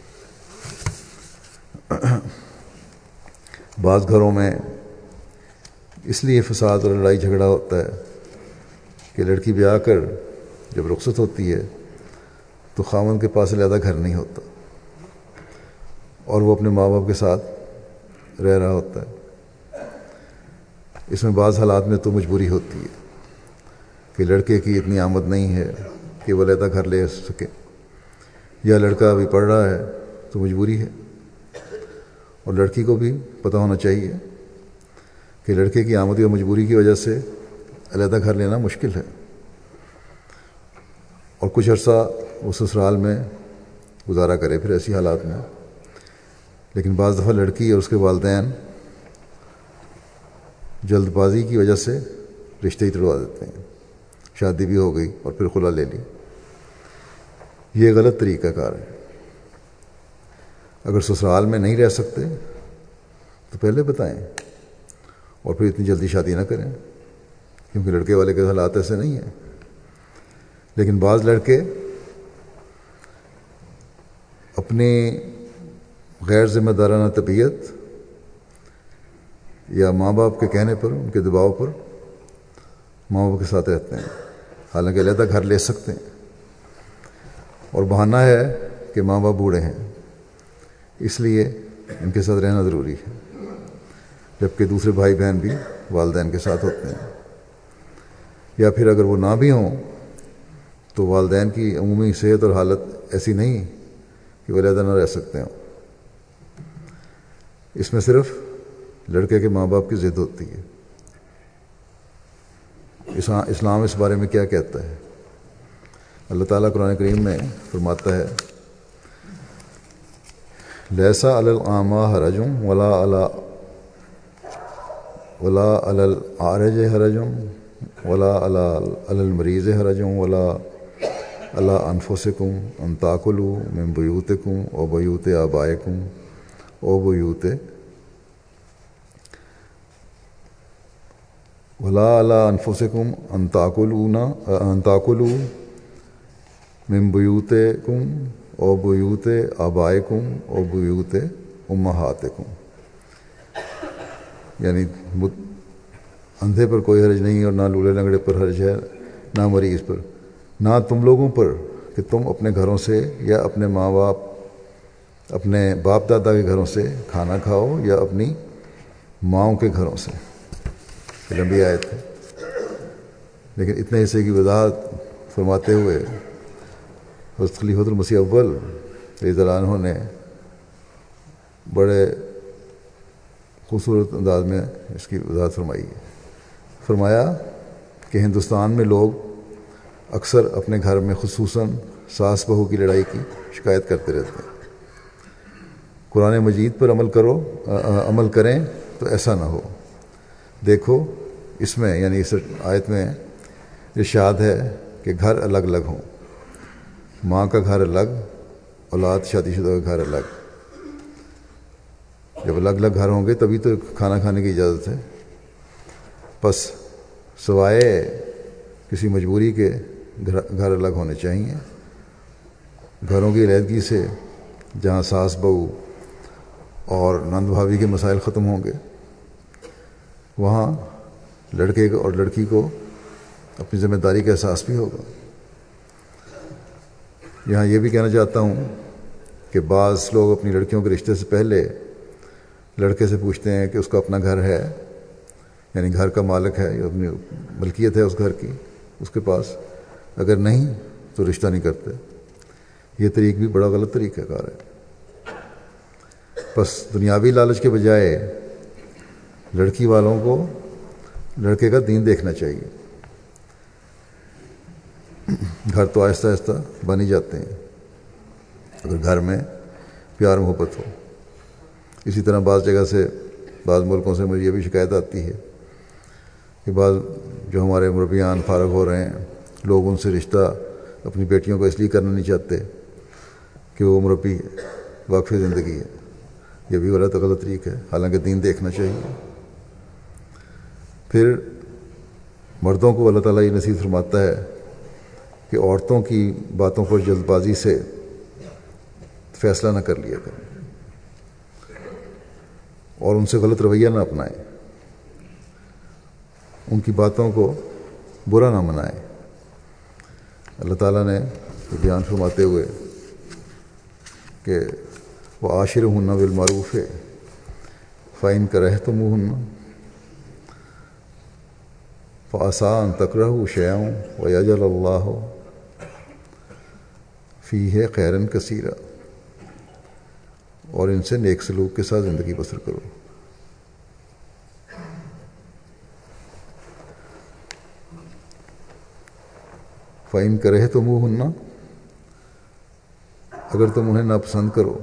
Speaker 1: بعض گھروں میں اس لیے فساد اور لڑائی جھگڑا ہوتا ہے کہ لڑکی بیاہ کر جب رخصت ہوتی ہے تو خاوند کے پاس علیحدہ گھر نہیں ہوتا اور وہ اپنے ماں باپ کے ساتھ رہ رہا ہوتا ہے۔ اس میں بعض حالات میں تو مجبوری ہوتی ہے کہ لڑکے کی اتنی آمد نہیں ہے کہ وہ علیحدہ گھر لے سکے، یا لڑکا ابھی پڑھ رہا ہے تو مجبوری ہے۔ اور لڑکی کو بھی پتہ ہونا چاہیے کہ لڑکے کی آمد یا مجبوری کی وجہ سے علیحدہ گھر لینا مشکل ہے، اور کچھ عرصہ وہ سسرال میں گزارا کرے پھر ایسی حالات میں. لیکن بعض دفعہ لڑکی اور اس کے والدین جلد بازی کی وجہ سے رشتے ہی توڑوا دیتے ہیں. شادی بھی ہو گئی اور پھر خلا لے لی. یہ غلط طریقہ کار ہے. اگر سسرال میں نہیں رہ سکتے تو پہلے بتائیں اور پھر اتنی جلدی شادی نہ کریں، کیونکہ لڑکے والے کے حالات ایسے نہیں ہیں. لیکن بعض لڑکے اپنی غیر ذمہ دارانہ طبیعت یا ماں باپ کے کہنے پر، ان کے دباؤ پر ماں باپ کے ساتھ رہتے ہیں، حالانکہ علیحدہ گھر لے سکتے ہیں، اور بہانہ ہے کہ ماں باپ بوڑھے ہیں اس لیے ان کے ساتھ رہنا ضروری ہے، جبکہ دوسرے بھائی بہن بھی والدین کے ساتھ ہوتے ہیں. یا پھر اگر وہ نہ بھی ہوں تو والدین کی عمومی صحت اور حالت ایسی نہیں کہ وہ علیحدہ نہ رہ سکتے ہوں. اس میں صرف لڑکے کے ماں باپ کی ضد ہوتی ہے. اسلام اس بارے میں کیا کہتا ہے؟ اللہ تعالیٰ قرآن کریم میں فرماتا ہے لیسا علی الاعمی حرج ولا علی ولا علی العارج حرج ولا علی المریض حرج ولا علی انفسکم ان تاکلوا من بیوتکم و بیوت آبائکم و بیوت ولا علی انفسکم ان تاکلوا ان تاکلوا من بیوتکم او بیوت آبائکم او بیوت امہاتکم. یعنی اندھے پر کوئی حرج نہیں اور نہ لولے لنگڑے پر حرج ہے، نہ مریض پر، نہ تم لوگوں پر کہ تم اپنے گھروں سے یا اپنے ماں باپ اپنے باپ دادا کے گھروں سے کھانا کھاؤ یا اپنی ماؤں کے گھروں سے. لمبی آیت ہے، لیکن اتنے حصے کی وضاحت فرماتے ہوئے حضرت خلیفۃ المسیح اول رضی اللہ عنہ نے بڑے خوبصورت انداز میں اس کی وضاحت فرمائی ہے. فرمایا کہ ہندوستان میں لوگ اکثر اپنے گھر میں خصوصاً ساس بہو کی لڑائی کی شکایت کرتے رہتے ہیں. قرآن مجید پر عمل کرو عمل کریں تو ایسا نہ ہو. دیکھو اس میں یعنی اس آیت میں ارشاد ہے کہ گھر الگ الگ ہوں، ماں کا گھر الگ، اولاد شادی شدہ کا گھر الگ. جب الگ الگ گھر ہوں گے تبھی تو کھانا کھانے کی اجازت ہے. بس سوائے کسی مجبوری کے گھر الگ ہونے چاہیے. گھروں کی علیحدگی سے جہاں ساس بہو اور نند بھابھی کے مسائل ختم ہوں گے، وہاں لڑکے کو اور لڑکی کو اپنی ذمہ داری کا احساس بھی ہوگا. یہاں یہ بھی کہنا چاہتا ہوں کہ بعض لوگ اپنی لڑکیوں کے رشتے سے پہلے لڑکے سے پوچھتے ہیں کہ اس کا اپنا گھر ہے، یعنی گھر کا مالک ہے یا اپنی ملکیت ہے اس گھر کی اس کے پاس، اگر نہیں تو رشتہ نہیں کرتے. یہ طریق بھی بڑا غلط طریقہ کار ہے. بس دنیاوی لالچ کے بجائے لڑکی والوں کو لڑکے کا دین دیکھنا چاہیے. گھر تو آہستہ آہستہ بن ہی جاتے ہیں اگر گھر میں پیار محبت ہو. اسی طرح بعض جگہ سے بعض ملکوں سے مجھے یہ بھی شکایت آتی ہے کہ بعض جو ہمارے مربیان فارغ ہو رہے ہیں لوگ ان سے رشتہ اپنی بیٹیوں کو اس لیے کرنا نہیں چاہتے کہ وہ مربی واقف زندگی ہے. یہ بھی غلط غلط طریق ہے، حالانکہ دین دیکھنا چاہیے. پھر مردوں کو اللہ تعالیٰ یہ نصیحت فرماتا ہے کہ عورتوں کی باتوں پر جلد بازی سے فیصلہ نہ کر لیا کریں اور ان سے غلط رویہ نہ اپنائیں، ان کی باتوں کو برا نہ منائیں. اللہ تعالیٰ نے بیان فرماتے ہوئے کہ وہ عاشرہن بالمعروف فإن کرہتموہن فعسیٰ ان تکرہوا شیئا ویجعل اللہ فیہ خیرا کثیرا. اور ان سے نیک سلوک کے ساتھ زندگی بسر کرو. فإن کرہتموہن، اگر تم انہیں ناپسند کرو،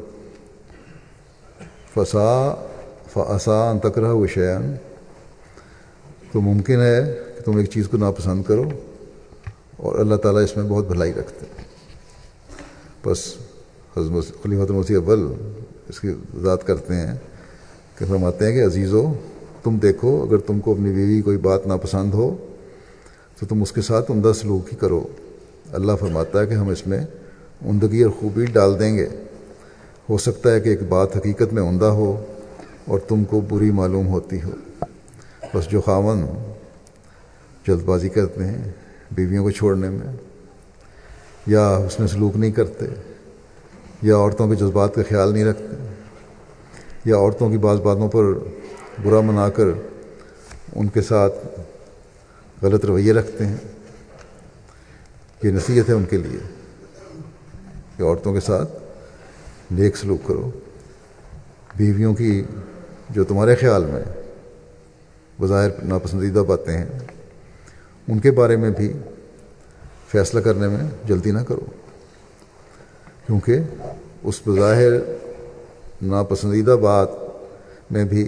Speaker 1: فسا فاسا ان تکرہوا شیئا، تو ممکن ہے کہ تم ایک چیز کو ناپسند کرو اور اللہ تعالیٰ اس میں بہت بھلائی رکھتے ہیں۔ بس حضرت خلیفۃ المسیح اول اس کی وضاحت کرتے ہیں کہ فرماتے ہیں کہ عزیزو، تم دیکھو اگر تم کو اپنی بیوی کوئی بات ناپسند ہو تو تم اس کے ساتھ عمدہ سلوک ہی کرو، اللہ فرماتا ہے کہ ہم اس میں عمدگی اور خوبی ڈال دیں گے۔ ہو سکتا ہے کہ ایک بات حقیقت میں عمدہ ہو اور تم کو بری معلوم ہوتی ہو۔ بس جو خاوند جلد بازی کرتے ہیں بیویوں کو چھوڑنے میں، یا اس میں سلوک نہیں کرتے، یا عورتوں کے جذبات کا خیال نہیں رکھتے، یا عورتوں کی بعض باتوں پر برا منا کر ان کے ساتھ غلط رویے رکھتے ہیں، یہ نصیحت ہے ان کے لیے کہ عورتوں کے ساتھ نیک سلوک کرو۔ بیویوں کی جو تمہارے خیال میں بظاہر ناپسندیدہ باتیں ہیں ان کے بارے میں بھی فیصلہ کرنے میں جلدی نہ کرو، کیونکہ اس بظاہر ناپسندیدہ بات میں بھی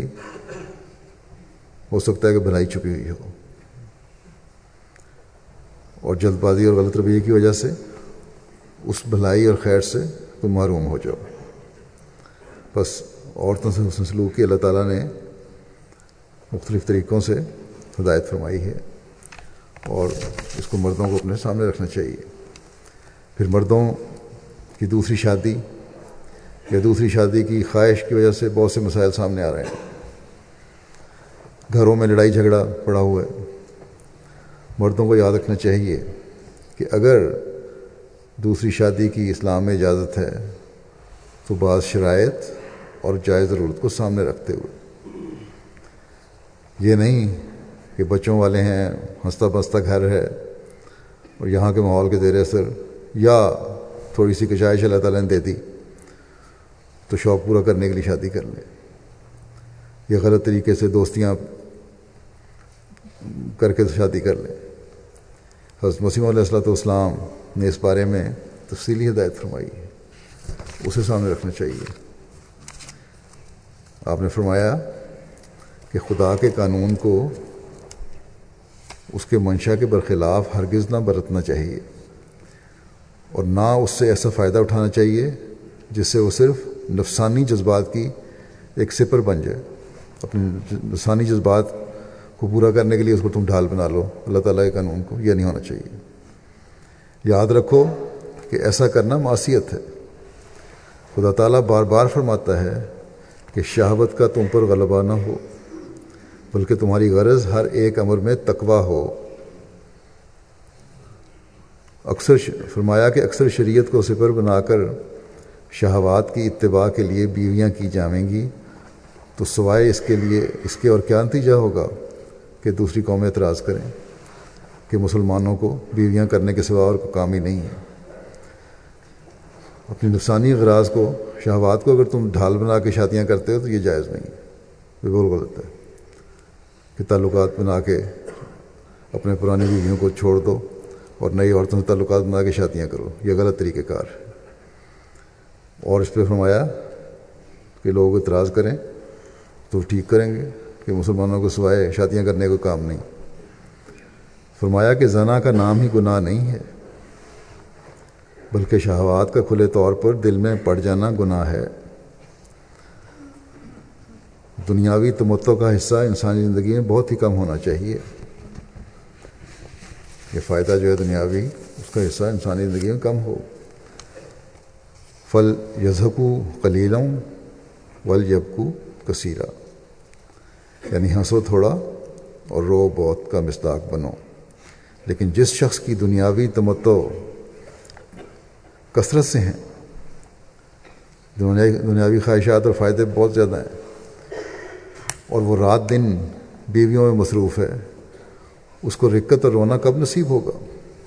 Speaker 1: ہو سکتا ہے کہ بھلائی چھپی ہوئی ہو، اور جلد بازی اور غلط رویے کی وجہ سے اس بھلائی اور خیر سے تم محروم ہو جاؤ۔ بس عورتوں سے حسن سلوک کی اللہ تعالیٰ نے مختلف طریقوں سے ہدایت فرمائی ہے، اور اس کو مردوں کو اپنے سامنے رکھنا چاہیے۔ پھر مردوں کی دوسری شادی یا دوسری شادی کی خواہش کی وجہ سے بہت سے مسائل سامنے آ رہے ہیں، گھروں میں لڑائی جھگڑا پڑا ہوا ہے۔ مردوں کو یاد رکھنا چاہیے کہ اگر دوسری شادی کی اسلام میں اجازت ہے تو بعض شرائط اور جائز ضرورت کو سامنے رکھتے ہوئے، یہ نہیں کہ بچوں والے ہیں، ہنستا بستا گھر ہے اور یہاں کے ماحول کے زیر اثر یا تھوڑی سی کشائش اللہ تعالیٰ نے دے دی تو شوق پورا کرنے کے لیے شادی کر لیں، یا غلط طریقے سے دوستیاں کر کے شادی کر لیں۔ حضرت مسیح علیہ الصلوۃ والسلام نے اس بارے میں تفصیلی ہدایت فرمائی ہے، اسے سامنے رکھنا چاہیے۔ آپ نے فرمایا کہ خدا کے قانون کو اس کے منشا کے برخلاف ہرگز نہ برتنا چاہیے، اور نہ اس سے ایسا فائدہ اٹھانا چاہیے جس سے وہ صرف نفسانی جذبات کی ایک سپر بن جائے، اپنے نفسانی جذبات کو پورا کرنے کے لیے اس کو تم ڈھال بنا لو اللہ تعالیٰ کے قانون کو۔ یہ نہیں ہونا چاہیے۔ یاد رکھو کہ ایسا کرنا معصیت ہے۔ خدا تعالیٰ بار بار فرماتا ہے کہ شہوت کا تم پر غلبہ نہ ہو، بلکہ تمہاری غرض ہر ایک امر میں تقویٰ ہو۔ اکثر فرمایا کہ اکثر شریعت کو سپر بنا کر شہوات کی اتباع کے لیے بیویاں کی جائیں گی تو سوائے اس کے لیے اس کے اور کیا نتیجہ ہوگا کہ دوسری قومیں اعتراض کریں کہ مسلمانوں کو بیویاں کرنے کے سوا اور کوئی کام ہی نہیں ہے۔ اپنی نفسانی اغراض کو، شہوات کو اگر تم ڈھال بنا کے شادیاں کرتے ہو تو یہ جائز نہیں ہے، بالکل غلط ہے کہ تعلقات بنا کے اپنے پرانی بیویوں کو چھوڑ دو اور نئی عورتوں سے تعلقات بنا کے شادیاں کرو، یہ غلط طریقہ کار ہے۔ اور اس پہ فرمایا کہ لوگ اعتراض کریں تو ٹھیک کریں گے کہ مسلمانوں کو سوائے شادیاں کرنے کو کام نہیں۔ فرمایا کہ زنا کا نام ہی گناہ نہیں ہے، بلکہ شہوات کا کھلے طور پر دل میں پڑ جانا گناہ ہے۔ دنیاوی تمتع کا حصہ انسانی زندگی میں بہت ہی کم ہونا چاہیے۔ یہ فائدہ جو ہے دنیاوی، اس کا حصہ انسانی زندگی میں کم ہو۔ فل یضحکوا قلیلا ولیبکوا کثیرا، یعنی ہنسو تھوڑا اور رو بہت کا مصداق بنو۔ لیکن جس شخص کی دنیاوی تمتع کثرت سے ہیں، دنیاوی خواہشات اور فائدے بہت زیادہ ہیں، اور وہ رات دن بیویوں میں مصروف ہے، اس کو رقت اور رونا کب نصیب ہوگا؟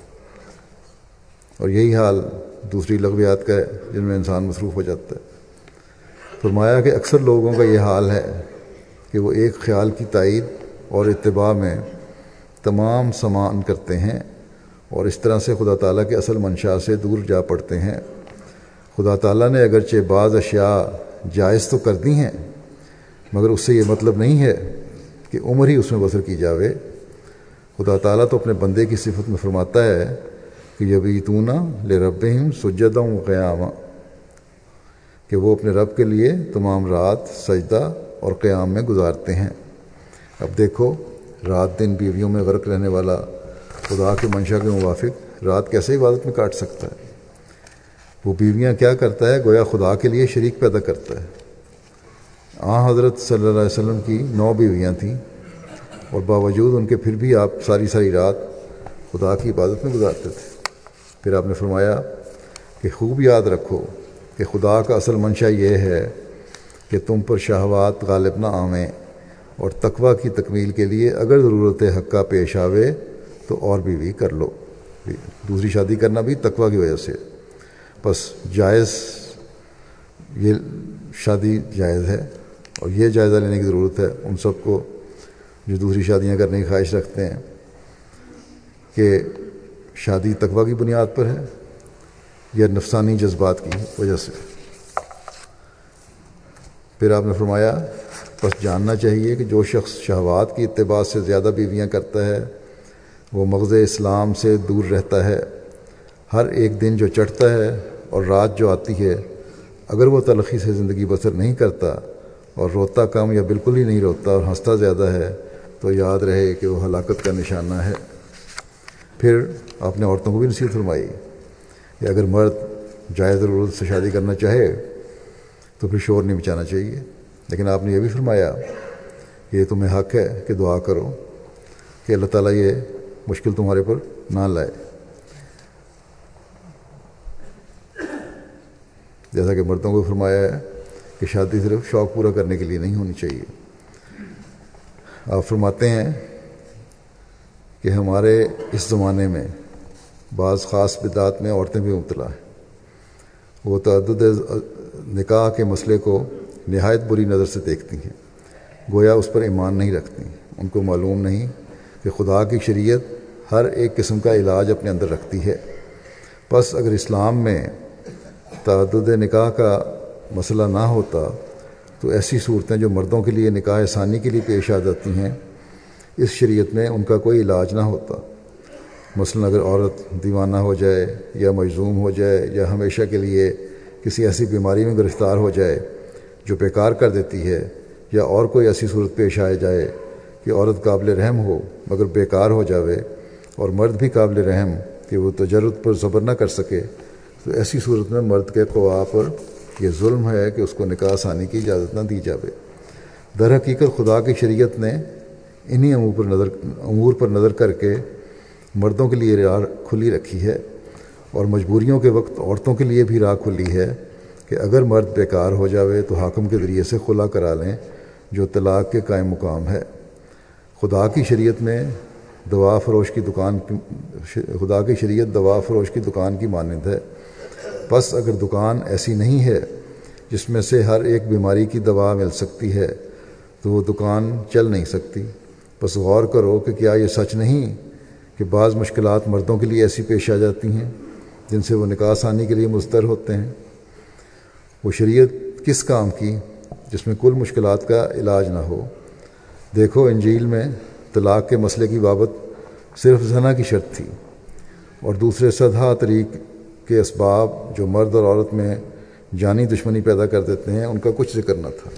Speaker 1: اور یہی حال دوسری لغویات کا ہے جن میں انسان مصروف ہو جاتا ہے۔ فرمایا کہ اکثر لوگوں کا یہ حال ہے کہ وہ ایک خیال کی تائید اور اتباع میں تمام سامان کرتے ہیں، اور اس طرح سے خدا تعالیٰ کے اصل منشا سے دور جا پڑتے ہیں۔ خدا تعالیٰ نے اگرچہ بعض اشیاء جائز تو کر دی ہیں، مگر اس سے یہ مطلب نہیں ہے کہ عمر ہی اس میں بسر کی جاوے۔ خدا تعالیٰ تو اپنے بندے کی صفت میں فرماتا ہے کہ یبیتون لربہم سجدا و قیاما، کہ وہ اپنے رب کے لیے تمام رات سجدہ اور قیام میں گزارتے ہیں۔ اب دیکھو، رات دن بیویوں میں غرق رہنے والا خدا کے منشا کے موافق رات کیسے عبادت میں کاٹ سکتا ہے؟ وہ بیویاں کیا کرتا ہے؟ گویا خدا کے لیے شریک پیدا کرتا ہے۔ آن حضرت صلی اللہ علیہ وسلم کی نو بیویاں تھیں، اور باوجود ان کے پھر بھی آپ ساری ساری رات خدا کی عبادت میں گزارتے تھے۔ پھر آپ نے فرمایا کہ خوب یاد رکھو کہ خدا کا اصل منشا یہ ہے کہ تم پر شہوات غالب نہ آویں، اور تقوی کی تکمیل کے لیے اگر ضرورت حقہ پیش آوے تو اور بیوی کر لو۔ دوسری شادی کرنا بھی تقوی کی وجہ سے، بس جائز، یہ شادی جائز ہے، اور یہ جائزہ لینے کی ضرورت ہے ان سب کو جو دوسری شادیاں کرنے کی خواہش رکھتے ہیں کہ شادی تقوی کی بنیاد پر ہے یا نفسانی جذبات کی وجہ سے۔ پھر آپ نے فرمایا بس جاننا چاہیے کہ جو شخص شہوات کی اتباع سے زیادہ بیویاں کرتا ہے وہ مغز اسلام سے دور رہتا ہے۔ ہر ایک دن جو چڑھتا ہے اور رات جو آتی ہے، اگر وہ تلخی سے زندگی بسر نہیں کرتا اور روتا کم یا بالکل ہی نہیں روتا اور ہنستا زیادہ ہے تو یاد رہے کہ وہ ہلاکت کا نشانہ ہے۔ پھر آپ نے عورتوں کو بھی نصیحت فرمائی کہ اگر مرد جائز ضرورت سے شادی کرنا چاہے تو پھر شور نہیں مچانا چاہیے، لیکن آپ نے یہ بھی فرمایا کہ یہ تمہیں حق ہے کہ دعا کرو کہ اللہ تعالیٰ یہ مشکل تمہارے پر نہ لائے، جیسا کہ مردوں کو فرمایا ہے کہ شادی صرف شوق پورا کرنے کے لیے نہیں ہونی چاہیے۔ آپ فرماتے ہیں کہ ہمارے اس زمانے میں بعض خاص بدعات میں عورتیں بھی مبتلا ہیں۔ وہ تعدد نکاح کے مسئلے کو نہایت بری نظر سے دیکھتی ہیں، گویا اس پر ایمان نہیں رکھتی۔ ان کو معلوم نہیں کہ خدا کی شریعت ہر ایک قسم کا علاج اپنے اندر رکھتی ہے۔ بس اگر اسلام میں تعدد نکاح کا مسئلہ نہ ہوتا تو ایسی صورتیں جو مردوں کے لیے نکاح ثانی کے لیے پیش آ جاتی ہیں، اس شریعت میں ان کا کوئی علاج نہ ہوتا۔ مثلا اگر عورت دیوانہ ہو جائے یا مجذوم ہو جائے یا ہمیشہ کے لیے کسی ایسی بیماری میں گرفتار ہو جائے جو بیکار کر دیتی ہے، یا اور کوئی ایسی صورت پیش آ جائے کہ عورت قابل رحم ہو مگر بیکار ہو جاوے اور مرد بھی قابل رحم کہ وہ تجرد پر صبر نہ کر سکے، تو ایسی صورت میں مرد کے قوا پر یہ ظلم ہے کہ اس کو نکاح ثانی کی اجازت نہ دی جاوے۔ در حقیقت خدا کی شریعت نے انہی امور پر نظر امور پر نظر کر کے مردوں کے لیے راہ کھلی رکھی ہے، اور مجبوریوں کے وقت عورتوں کے لیے بھی راہ کھلی ہے کہ اگر مرد بیکار ہو جاوے تو حاکم کے ذریعے سے خلا کرا لیں، جو طلاق کے قائم مقام ہے۔ خدا کی شریعت میں دوا فروش کی دکان خدا کی شریعت دوا فروش کی دکان کی مانند ہے۔ بس اگر دکان ایسی نہیں ہے جس میں سے ہر ایک بیماری کی دوا مل سکتی ہے تو وہ دکان چل نہیں سکتی۔ بس غور کرو کہ کیا یہ سچ نہیں کہ بعض مشکلات مردوں کے لیے ایسی پیش آ جاتی ہیں جن سے وہ نکاح ثانی کے لیے مضطر ہوتے ہیں۔ وہ شریعت کس کام کی جس میں کل مشکلات کا علاج نہ ہو؟ دیکھو، انجیل میں طلاق کے مسئلے کی بابت صرف زنا کی شرط تھی، اور دوسرے صدہا طریق کے اسباب جو مرد اور عورت میں جانی دشمنی پیدا کر دیتے ہیں ان کا کچھ ذکر نہ تھا۔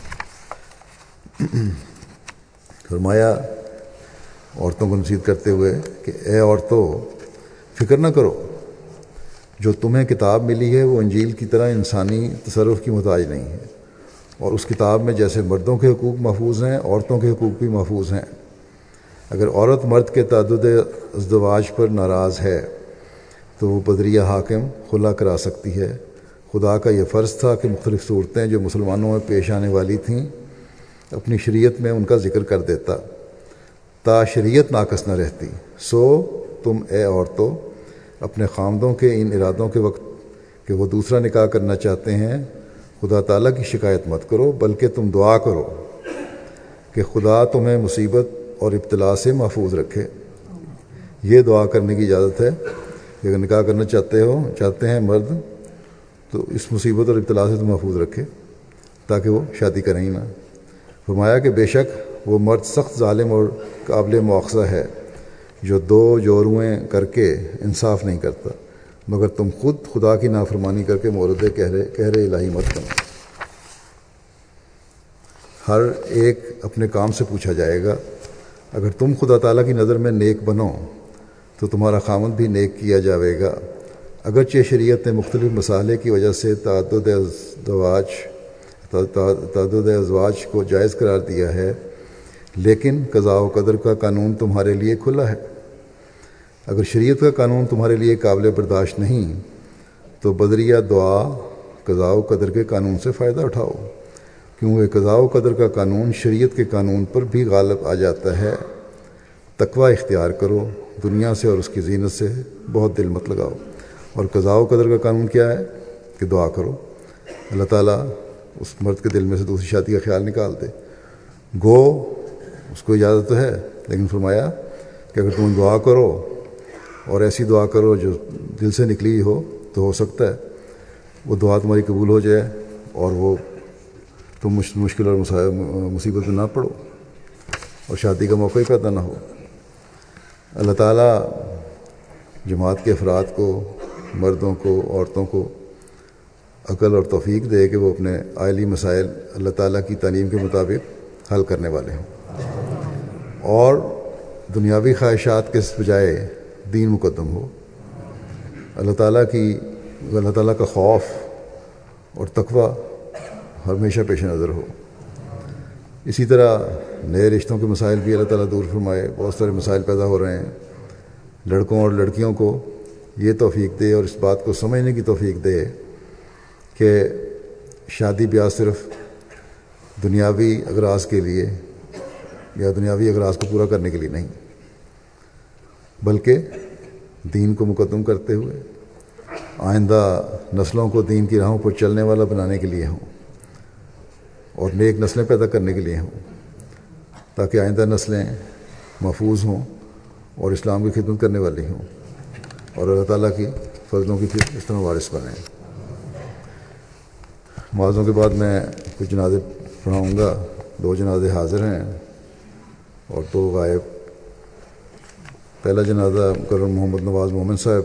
Speaker 1: فرمایا عورتوں کو نصیحت کرتے ہوئے کہ اے عورتوں، فکر نہ کرو، جو تمہیں کتاب ملی ہے وہ انجیل کی طرح انسانی تصرف کی محتاج نہیں ہے، اور اس کتاب میں جیسے مردوں کے حقوق محفوظ ہیں، عورتوں کے حقوق بھی محفوظ ہیں۔ اگر عورت مرد کے تعدد ازدواج پر ناراض ہے تو وہ بدریہ حاکم خلا کرا سکتی ہے۔ خدا کا یہ فرض تھا کہ مختلف صورتیں جو مسلمانوں میں پیش آنے والی تھیں اپنی شریعت میں ان کا ذکر کر دیتا تا شریعت ناقص نہ رہتی۔ سو تم اے عورتوں اپنے خامدوں کے ان ارادوں کے وقت کہ وہ دوسرا نکاح کرنا چاہتے ہیں خدا تعالیٰ کی شکایت مت کرو، بلکہ تم دعا کرو کہ خدا تمہیں مصیبت اور ابتلا سے محفوظ رکھے۔ یہ دعا کرنے کی اجازت ہے کہ اگر نکاح کرنا چاہتے ہو چاہتے ہیں مرد تو اس مصیبت اور ابتلا سے تو محفوظ رکھے تاکہ وہ شادی کریں ہی نہ۔ فرمایا کہ بے شک وہ مرد سخت ظالم اور قابل مواخذہ ہے جو دو جورویں کر کے انصاف نہیں کرتا، مگر تم خود خدا کی نافرمانی کر کے مورد کہرے کہرے الہی مت بنو۔ ہر ایک اپنے کام سے پوچھا جائے گا۔ اگر تم خدا تعالیٰ کی نظر میں نیک بنو تو تمہارا خامد بھی نیک کیا جاوے گا۔ اگرچہ شریعت نے مختلف مسائل کی وجہ سے تعدد ازواج تعدد ازواج کو جائز قرار دیا ہے، لیکن قضاء و قدر کا قانون تمہارے لیے کھلا ہے۔ اگر شریعت کا قانون تمہارے لیے قابل برداشت نہیں تو بدریہ دعا قضاء و قدر کے قانون سے فائدہ اٹھاؤ، کیونکہ قضاء و قدر کا قانون شریعت کے قانون پر بھی غالب آ جاتا ہے۔ تقوی اختیار کرو، دنیا سے اور اس کی زینت سے بہت دل مت لگاؤ۔ اور قضاء و قدر کا قانون کیا ہے کہ دعا کرو، اللہ تعالیٰ اس مرد کے دل میں سے دوسری شادی کا خیال نکال دے۔ گو اس کو اجازت تو ہے، لیکن فرمایا کہ اگر تم دعا کرو اور ایسی دعا کرو جو دل سے نکلی ہو تو ہو سکتا ہے وہ دعا تمہاری قبول ہو جائے اور وہ تم مشکل اور مصیبت میں نہ پڑو اور شادی کا موقع ہی پیدا نہ ہو۔ اللہ تعالیٰ جماعت کے افراد کو، مردوں کو، عورتوں کو عقل اور توفیق دے کہ وہ اپنے عائلی مسائل اللہ تعالیٰ کی تعلیم کے مطابق حل کرنے والے ہوں اور دنیاوی خواہشات کے بجائے دین مقدم ہو۔ اللہ تعالیٰ کی اللہ تعالیٰ کا خوف اور تقوی ہمیشہ پیش نظر ہو۔ اسی طرح نئے رشتوں کے مسائل بھی اللہ تعالیٰ دور فرمائے۔ بہت سارے مسائل پیدا ہو رہے ہیں، لڑکوں اور لڑکیوں کو یہ توفیق دے اور اس بات کو سمجھنے کی توفیق دے کہ شادی بیاہ صرف دنیاوی اغراض کے لیے یا دنیاوی اغراض کو پورا کرنے کے لیے نہیں، بلکہ دین کو مقدم کرتے ہوئے آئندہ نسلوں کو دین کی راہوں پر چلنے والا بنانے کے لیے ہوں اور نیک نسلیں پیدا کرنے کے لیے ہوں، تاکہ آئندہ نسلیں محفوظ ہوں اور اسلام کی خدمت کرنے والی ہوں اور اللہ تعالیٰ کی فضلوں کی پھر اس طرح وارث بنیں۔ معاذوں کے بعد میں کچھ جنازے پڑھاؤں گا۔ دو جنازے حاضر ہیں اور دو غائب۔ پہلا جنازہ مکرم محمد نواز مومن صاحب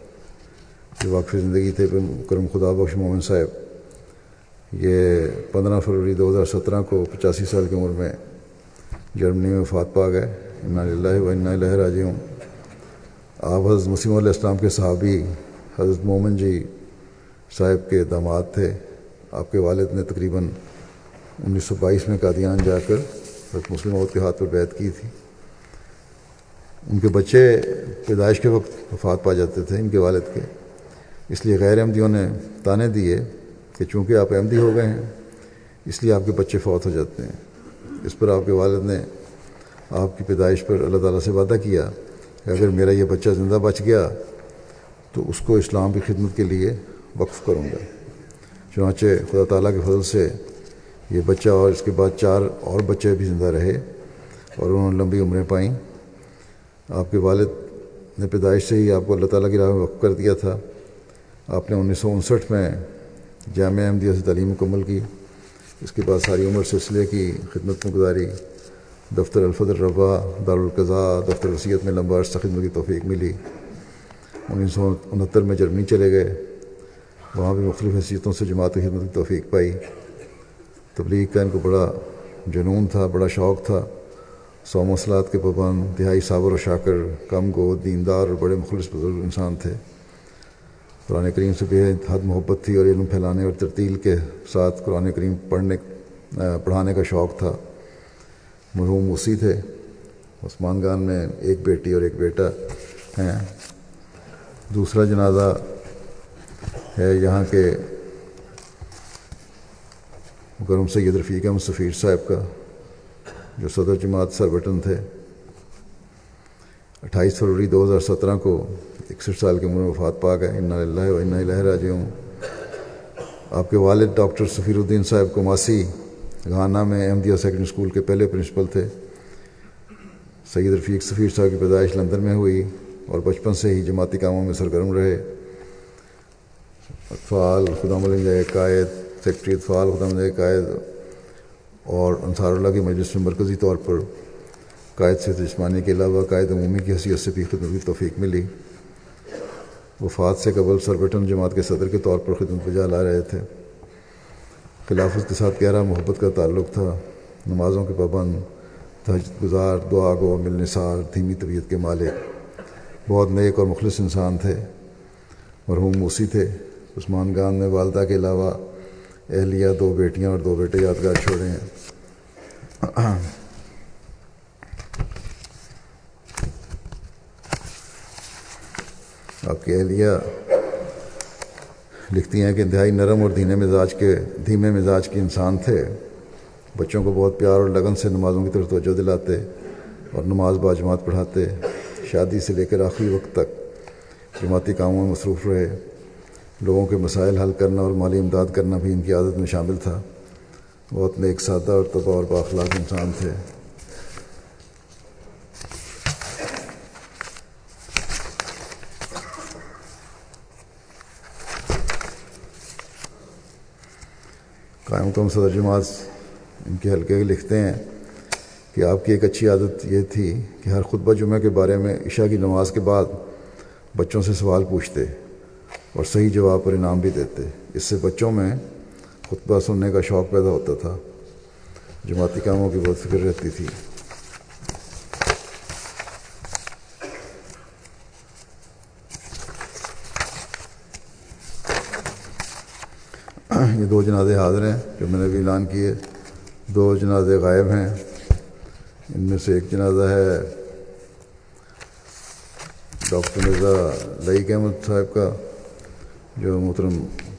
Speaker 1: جو واقف زندگی تھے، پھر مکرم خدا بخش مومن صاحب، یہ پندرہ فروری دو ہزار سترہ کو پچاسی سال کی عمر میں جرمنی میں وفات پا گئے۔ انا للہ و انا الیہ راجعون۔ آپ حضرت مسیح علیہ السلام کے صحابی حضرت مومن جی صاحب کے داماد تھے۔ آپ کے والد نے تقریباً انیس سو بائیس میں قادیان جا کر حضرت مسلم موعود کے ہاتھ پر بیعت کی تھی۔ ان کے بچے پیدائش کے وقت وفات پا جاتے تھے ان کے والد کے، اس لیے غیر احمدیوں نے تانے دیے کہ چونکہ آپ احمدی ہو گئے ہیں اس لیے آپ کے بچے فوت ہو جاتے ہیں۔ اس پر آپ کے والد نے آپ کی پیدائش پر اللہ تعالیٰ سے وعدہ کیا کہ اگر میرا یہ بچہ زندہ بچ گیا تو اس کو اسلام کی خدمت کے لیے وقف کروں گا۔ چنانچہ خدا تعالیٰ کے فضل سے یہ بچہ اور اس کے بعد چار اور بچے بھی زندہ رہے اور انہوں نے لمبی عمریں پائیں۔ آپ کے والد نے پیدائش سے ہی آپ کو اللہ تعالیٰ کی راہ میں وقف کر دیا تھا۔ آپ نے انیس سو انسٹھ میں جامعہ احمدیہ سے تعلیم مکمل کی۔ اس کے بعد ساری عمر سلسلے کی خدمت میں گزاری۔ دفتر الفت الربا، دارالقضاء، دفتر وصیت میں لمبا عرصہ خدمت کی توفیق ملی۔ انیس سو انہتر میں جرمنی چلے گئے، وہاں بھی مختلف حیثیتوں سے جماعت کی خدمت کی توفیق پائی۔ تبلیغ کا ان کو بڑا جنون تھا، بڑا شوق تھا۔ سو مسلات کے پابند، انتہائی صابر و شاکر، کم گو، دیندار اور بڑے مخلص بزرگ انسان تھے۔ قرآن کریم سے بے حد محبت تھی اور علم پھیلانے اور ترتیل کے ساتھ قرآن کریم پڑھنے پڑھانے کا شوق تھا۔ مرحوم موسی تھے۔ عثمان گان میں ایک بیٹی اور ایک بیٹا ہیں۔ دوسرا جنازہ ہے یہاں کے مکرم سید رفیق احمد سفیر صاحب کا، جو صدر جماعت سر بٹن تھے۔ اٹھائیس فروری دو ہزار سترہ کو اکسٹھ سال کی عمر میں وفات پا گئے۔ انا للہ و انا الیہ راجعون۔ آپ کے والد ڈاکٹر سفیر الدین صاحب کماسی گھانا میں احمدیہ سیکنڈری اسکول کے پہلے پرنسپل تھے۔ سید رفیق سفیر صاحب کی پیدائش لندن میں ہوئی اور بچپن سے ہی جماعتی کاموں میں سرگرم رہے۔ اطفال خدا ملنگ قائد، سیکٹری اطفال خدا ملنگ قائد اور انصار اللہ کی مجلس میں مرکزی طور پر قائد سے جسمانی کے علاوہ قائد عمومی کی حیثیت سے بھی خدمت کی توفیق ملی۔ وفات سے قبل سربٹن جماعت کے صدر کے طور پر خدمت بجا لا رہے تھے۔ خلافت کے ساتھ گہرا محبت کا تعلق تھا۔ نمازوں کے پابند، تہجد گزار، دعا گو، ملنسار، دھیمی طبیعت کے مالک، بہت نیک اور مخلص انسان تھے۔ مرحوم موسی تھے۔ عثمان گان نے والدہ کے علاوہ اہلیہ، دو بیٹیاں اور دو بیٹے یادگار چھوڑے ہیں۔ آپ کی اہلیہ لکھتی ہیں کہ انتہائی نرم اور دھیمے مزاج کے دھیمے مزاج کے انسان تھے۔ بچوں کو بہت پیار اور لگن سے نمازوں کی طرف توجہ دلاتے اور نماز باجماعت پڑھاتے۔ شادی سے لے کر آخری وقت تک جماعتی کاموں میں مصروف رہے۔ لوگوں کے مسائل حل کرنا اور مالی امداد کرنا بھی ان کی عادت میں شامل تھا۔ بہت نیک، سادہ اور طبع اور بااخلاق انسان تھے۔ قائم مقام صدر جماعت ان کے حلقے کے لکھتے ہیں کہ آپ کی ایک اچھی عادت یہ تھی کہ ہر خطبہ جمعہ کے بارے میں عشاء کی نماز کے بعد بچوں سے سوال پوچھتے اور صحیح جواب پر انعام بھی دیتے۔ اس سے بچوں میں خطبہ سننے کا شوق پیدا ہوتا تھا۔ جماعتی کاموں کی بہت فکر رہتی تھی۔ یہ دو جنازے حاضر ہیں جو میں نے بھی اعلان کیے۔ دو جنازے غائب ہیں۔ ان میں سے ایک جنازہ ہے ڈاکٹر مرزا لئیق احمد صاحب کا، جو محترم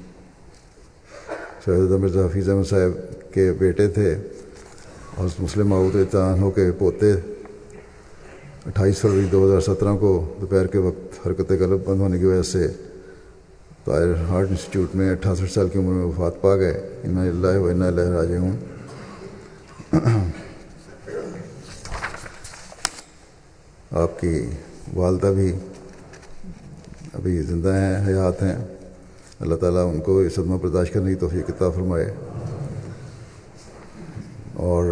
Speaker 1: سیدہ مرزا حفیظ احمد صاحب کے بیٹے تھے اور مسلم معود عنہ کے پوتے۔ اٹھائیس فروری دو ہزار سترہ کو دوپہر کے وقت حرکت قلب بند ہونے کی وجہ سے طاہر ہارٹ انسٹیٹیوٹ میں اٹھاسٹھ سال کی عمر میں وفات پا گئے۔ انا للہ و انا الیہ راجعون۔ آپ کی والدہ بھی ابھی زندہ ہیں، حیات ہیں۔ اللہ تعالیٰ ان کو یہ صدمہ برداشت کرنے کی توفیق عطا فرمائے۔ اور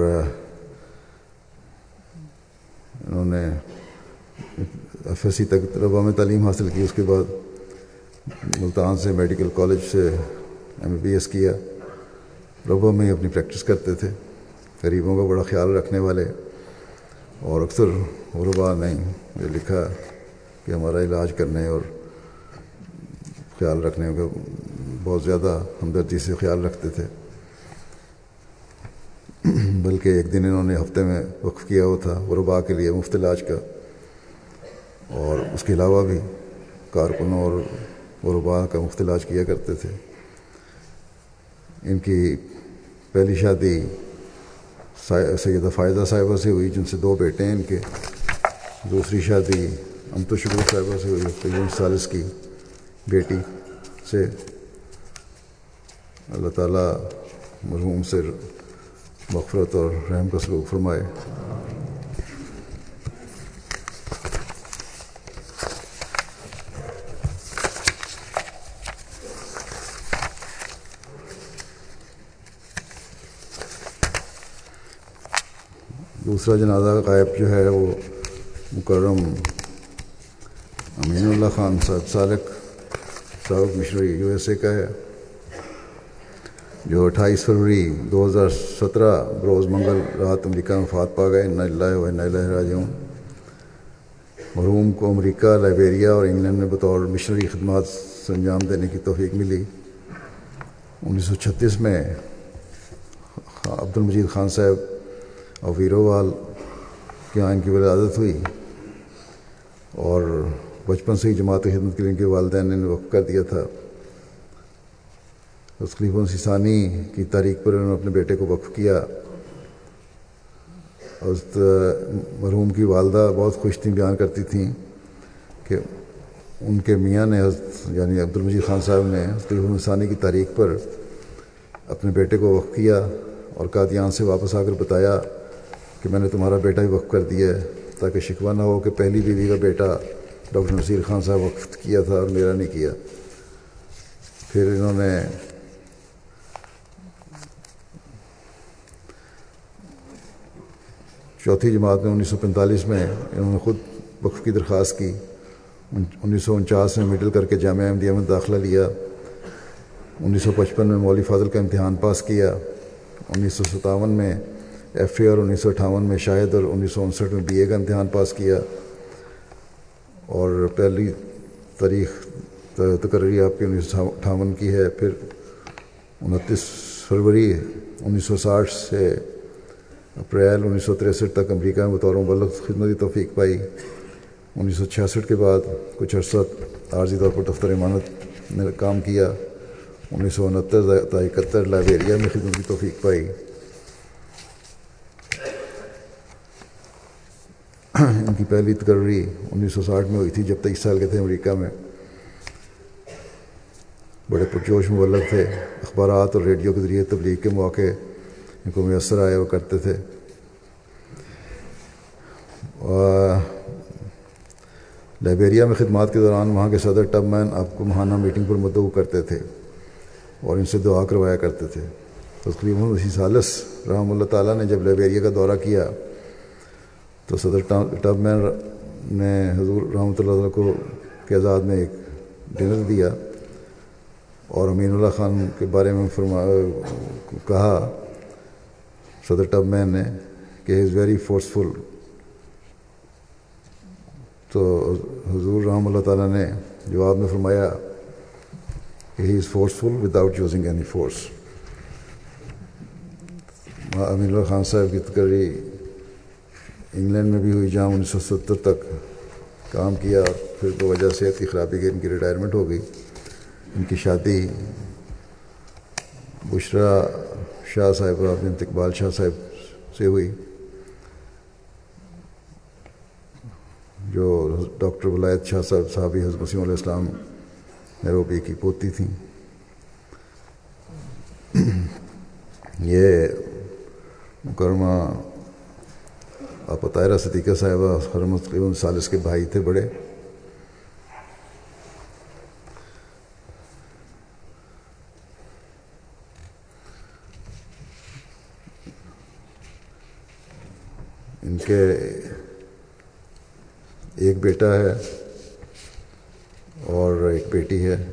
Speaker 1: انہوں نے ایف ایس سی تک طلبہ میں تعلیم حاصل کی۔ اس کے بعد ملتان سے میڈیکل کالج سے ایم بی بی ایس کیا۔ ربوہ میں ہی اپنی پریکٹس کرتے تھے۔ غریبوں کا بڑا خیال رکھنے والے، اور اکثر غربا نے یہ لکھا کہ ہمارا علاج کرنے اور خیال رکھنے کا بہت زیادہ ہمدردی سے خیال رکھتے تھے۔ بلکہ ایک دن انہوں نے ہفتے میں وقف کیا ہوا تھا غربا کے لیے مفت علاج کا، اور اس کے علاوہ بھی کارکنوں اور غربا کا مفت علاج کیا کرتے تھے۔ ان کی پہلی شادی سیدہ فائدہ صاحبہ سے ہوئی، جن سے دو بیٹے ہیں ان کے۔ دوسری شادی امت و شکر صاحبہ سے ہوئی، تقریباً ثالث کی بیٹی سے۔ اللہ تعالیٰ مرحوم سے مغفرت اور رحم کا سلوک فرمائے۔ دوسرا جنازہ غائب جو ہے وہ مکرم امین اللہ خان صاحب سالک صاحب مشنری یو ایس اے کا ہے، جو اٹھائیس فروری دو ہزار سترہ بروز منگل رات امریکہ میں وفات پا گئے۔ انا للہ و انا الیہ راجعون۔ مرحوم کو امریکہ، لائبیریا اور انگلینڈ میں بطور مشنری خدمات انجام دینے کی توفیق ملی۔ انیس سو چھتیس میں عبد المجید خان صاحب اور ویرووال کے یہاں ان کی ولادت ہوئی، اور بچپن سے ہی جماعت خدمت کے لیے ان کے والدین نے وقف کر دیا تھا۔ اس خلیفہ مسیح ثانی کی تاریخ پر انہوں نے اپنے بیٹے کو وقف کیا۔ حضرت مرحوم کی والدہ بہت خوش تھیں، بیان کرتی تھیں کہ ان کے میاں نے حضرت یعنی عبد المجید خان صاحب نے خلیفہ مسیح ثانی کی تاریخ پر اپنے بیٹے کو وقف کیا، اور قادیان سے واپس آ کر بتایا کہ میں نے تمہارا بیٹا ہی وقف کر دیا ہے، تاکہ شکوہ نہ ہو کہ پہلی بیوی کا بیٹا ڈاکٹر نصیر خان صاحب وقف کیا تھا اور میرا نہیں کیا۔ پھر انہوں نے چوتھی جماعت میں انیس سو پینتالیس میں انہوں نے خود وقف کی درخواست کی. انیس سو انچاس میں مڈل کر کے جامعہ احمدیہ میں داخلہ لیا. انیس سو پچپن میں مولوی فاضل کا امتحان پاس کیا. انیس سو ستاون میں ایف اے اور انیس سو اٹھاون میں شاہد اور انیس سو انسٹھ میں بی اے کا امتحان پاس کیا. اور پہلی تاریخ تقرری آپ کی انیس سو اٹھاون کی ہے. پھر انتیس فروری انیس سو ساٹھ سے اپریل انیس سو تریسٹھ تک امریکہ میں بطور مبلغ خدمت کی توفیق پائی. انیس سو چھیاسٹھ کے بعد کچھ عرصہ عارضی طور پر دفتر امانت میں کام کیا. انیس سو انہتر تا اکہتر لائبیریا میں خدمت کی توفیق پائی. ان کی پہلی تقرری انیس سو ساٹھ میں ہوئی تھی جب تیئیس سال کے تھے امریکہ میں. بڑے پرجوش مبلغ تھے. اخبارات اور ریڈیو کے ذریعے تبلیغ کے مواقع ان کو میسر آئے وہ کرتے تھے. لائبیریا میں خدمات کے دوران وہاں کے صدر ٹب مین آپ کو ماہانہ میٹنگ پر مدعو کرتے تھے اور ان سے دعا کروایا کرتے تھے. تقریباً اسی سالس رحمہ اللہ تعالیٰ نے جب لائبیریا کا دورہ کیا تو صدر ٹب مین نے حضور رحمۃ اللہ تعالیٰ کو کے آزاد میں ایک ڈنر دیا اور امین اللہ خان کے بارے میں فرما کہا صدر ٹب مین نے کہ ہی از ویری فورسفل. تو حضور رحمۃ اللہ تعالیٰ نے جواب میں فرمایا کہ he is forceful without using any force. Aminullah Khan صاحب کی تقرری انگلینڈ میں بھی ہوئی جہاں انیس سو ستر تک کام کیا. پھر بوجہ صحت کی خرابی کے ان کی ریٹائرمنٹ ہو گئی. ان کی شادی بشرا شاہ صاحبہ بنت اقبال شاہ صاحب سے ہوئی جو ڈاکٹر ولایت شاہ صاحب صحابی حضرت مسیح علیہ السلام نیروبی کی پوتی تھیں. یہ مکرمہ آپ طاہرہ صدیقہ صاحبہ حرمت تقریباً سالس کے بھائی تھے بڑے. ان کے ایک بیٹا ہے اور ایک بیٹی ہے.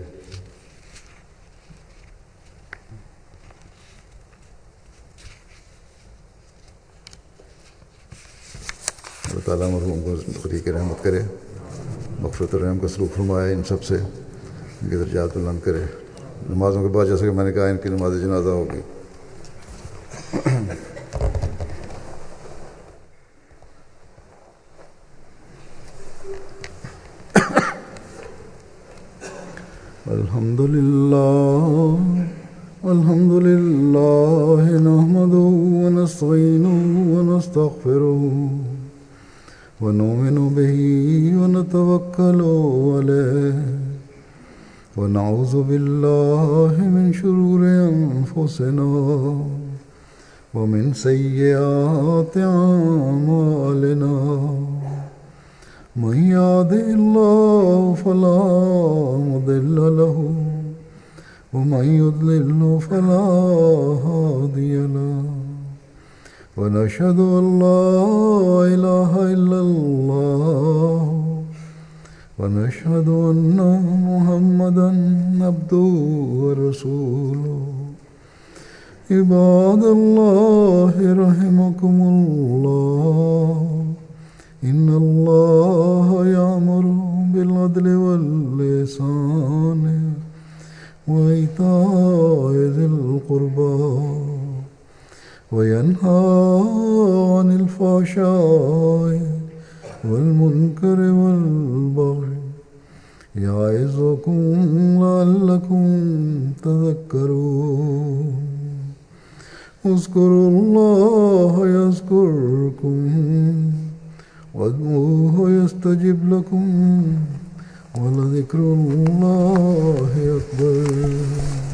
Speaker 1: اللہ تعالیٰ مرحوم کو خلیق رحمت کرے, مغفرت الرحم کا سلوک فرمائے, ان سب سے ان کے درجات بلند کرے. نمازوں کے بعد جیسا کہ میں نے کہا ان کی نماز جنازہ ہوگی. الحمد للہ الحمد للہ نحمده ونستعینه ونستغفره ونؤمن به ونتوکل علیہ ونعوذ باللہ من شرور انفسنا ومن سیئات اعمالنا من يهده الله فلا مضل له ومن يضلل فلا هادي له ونشهد أن لا إله إلا الله ونشهد أن محمدا عبده ورسوله. عباد الله رحمكم الله إن الله يأمر بالعدل والإحسان وإيتاء ذي القربى وينهى عن الفحشاء والمنكر والبغي يعظكم لعلكم تذكرون. اذكروا الله يذكركم وادعوه يستجب لكم ولذكر الله أكبر.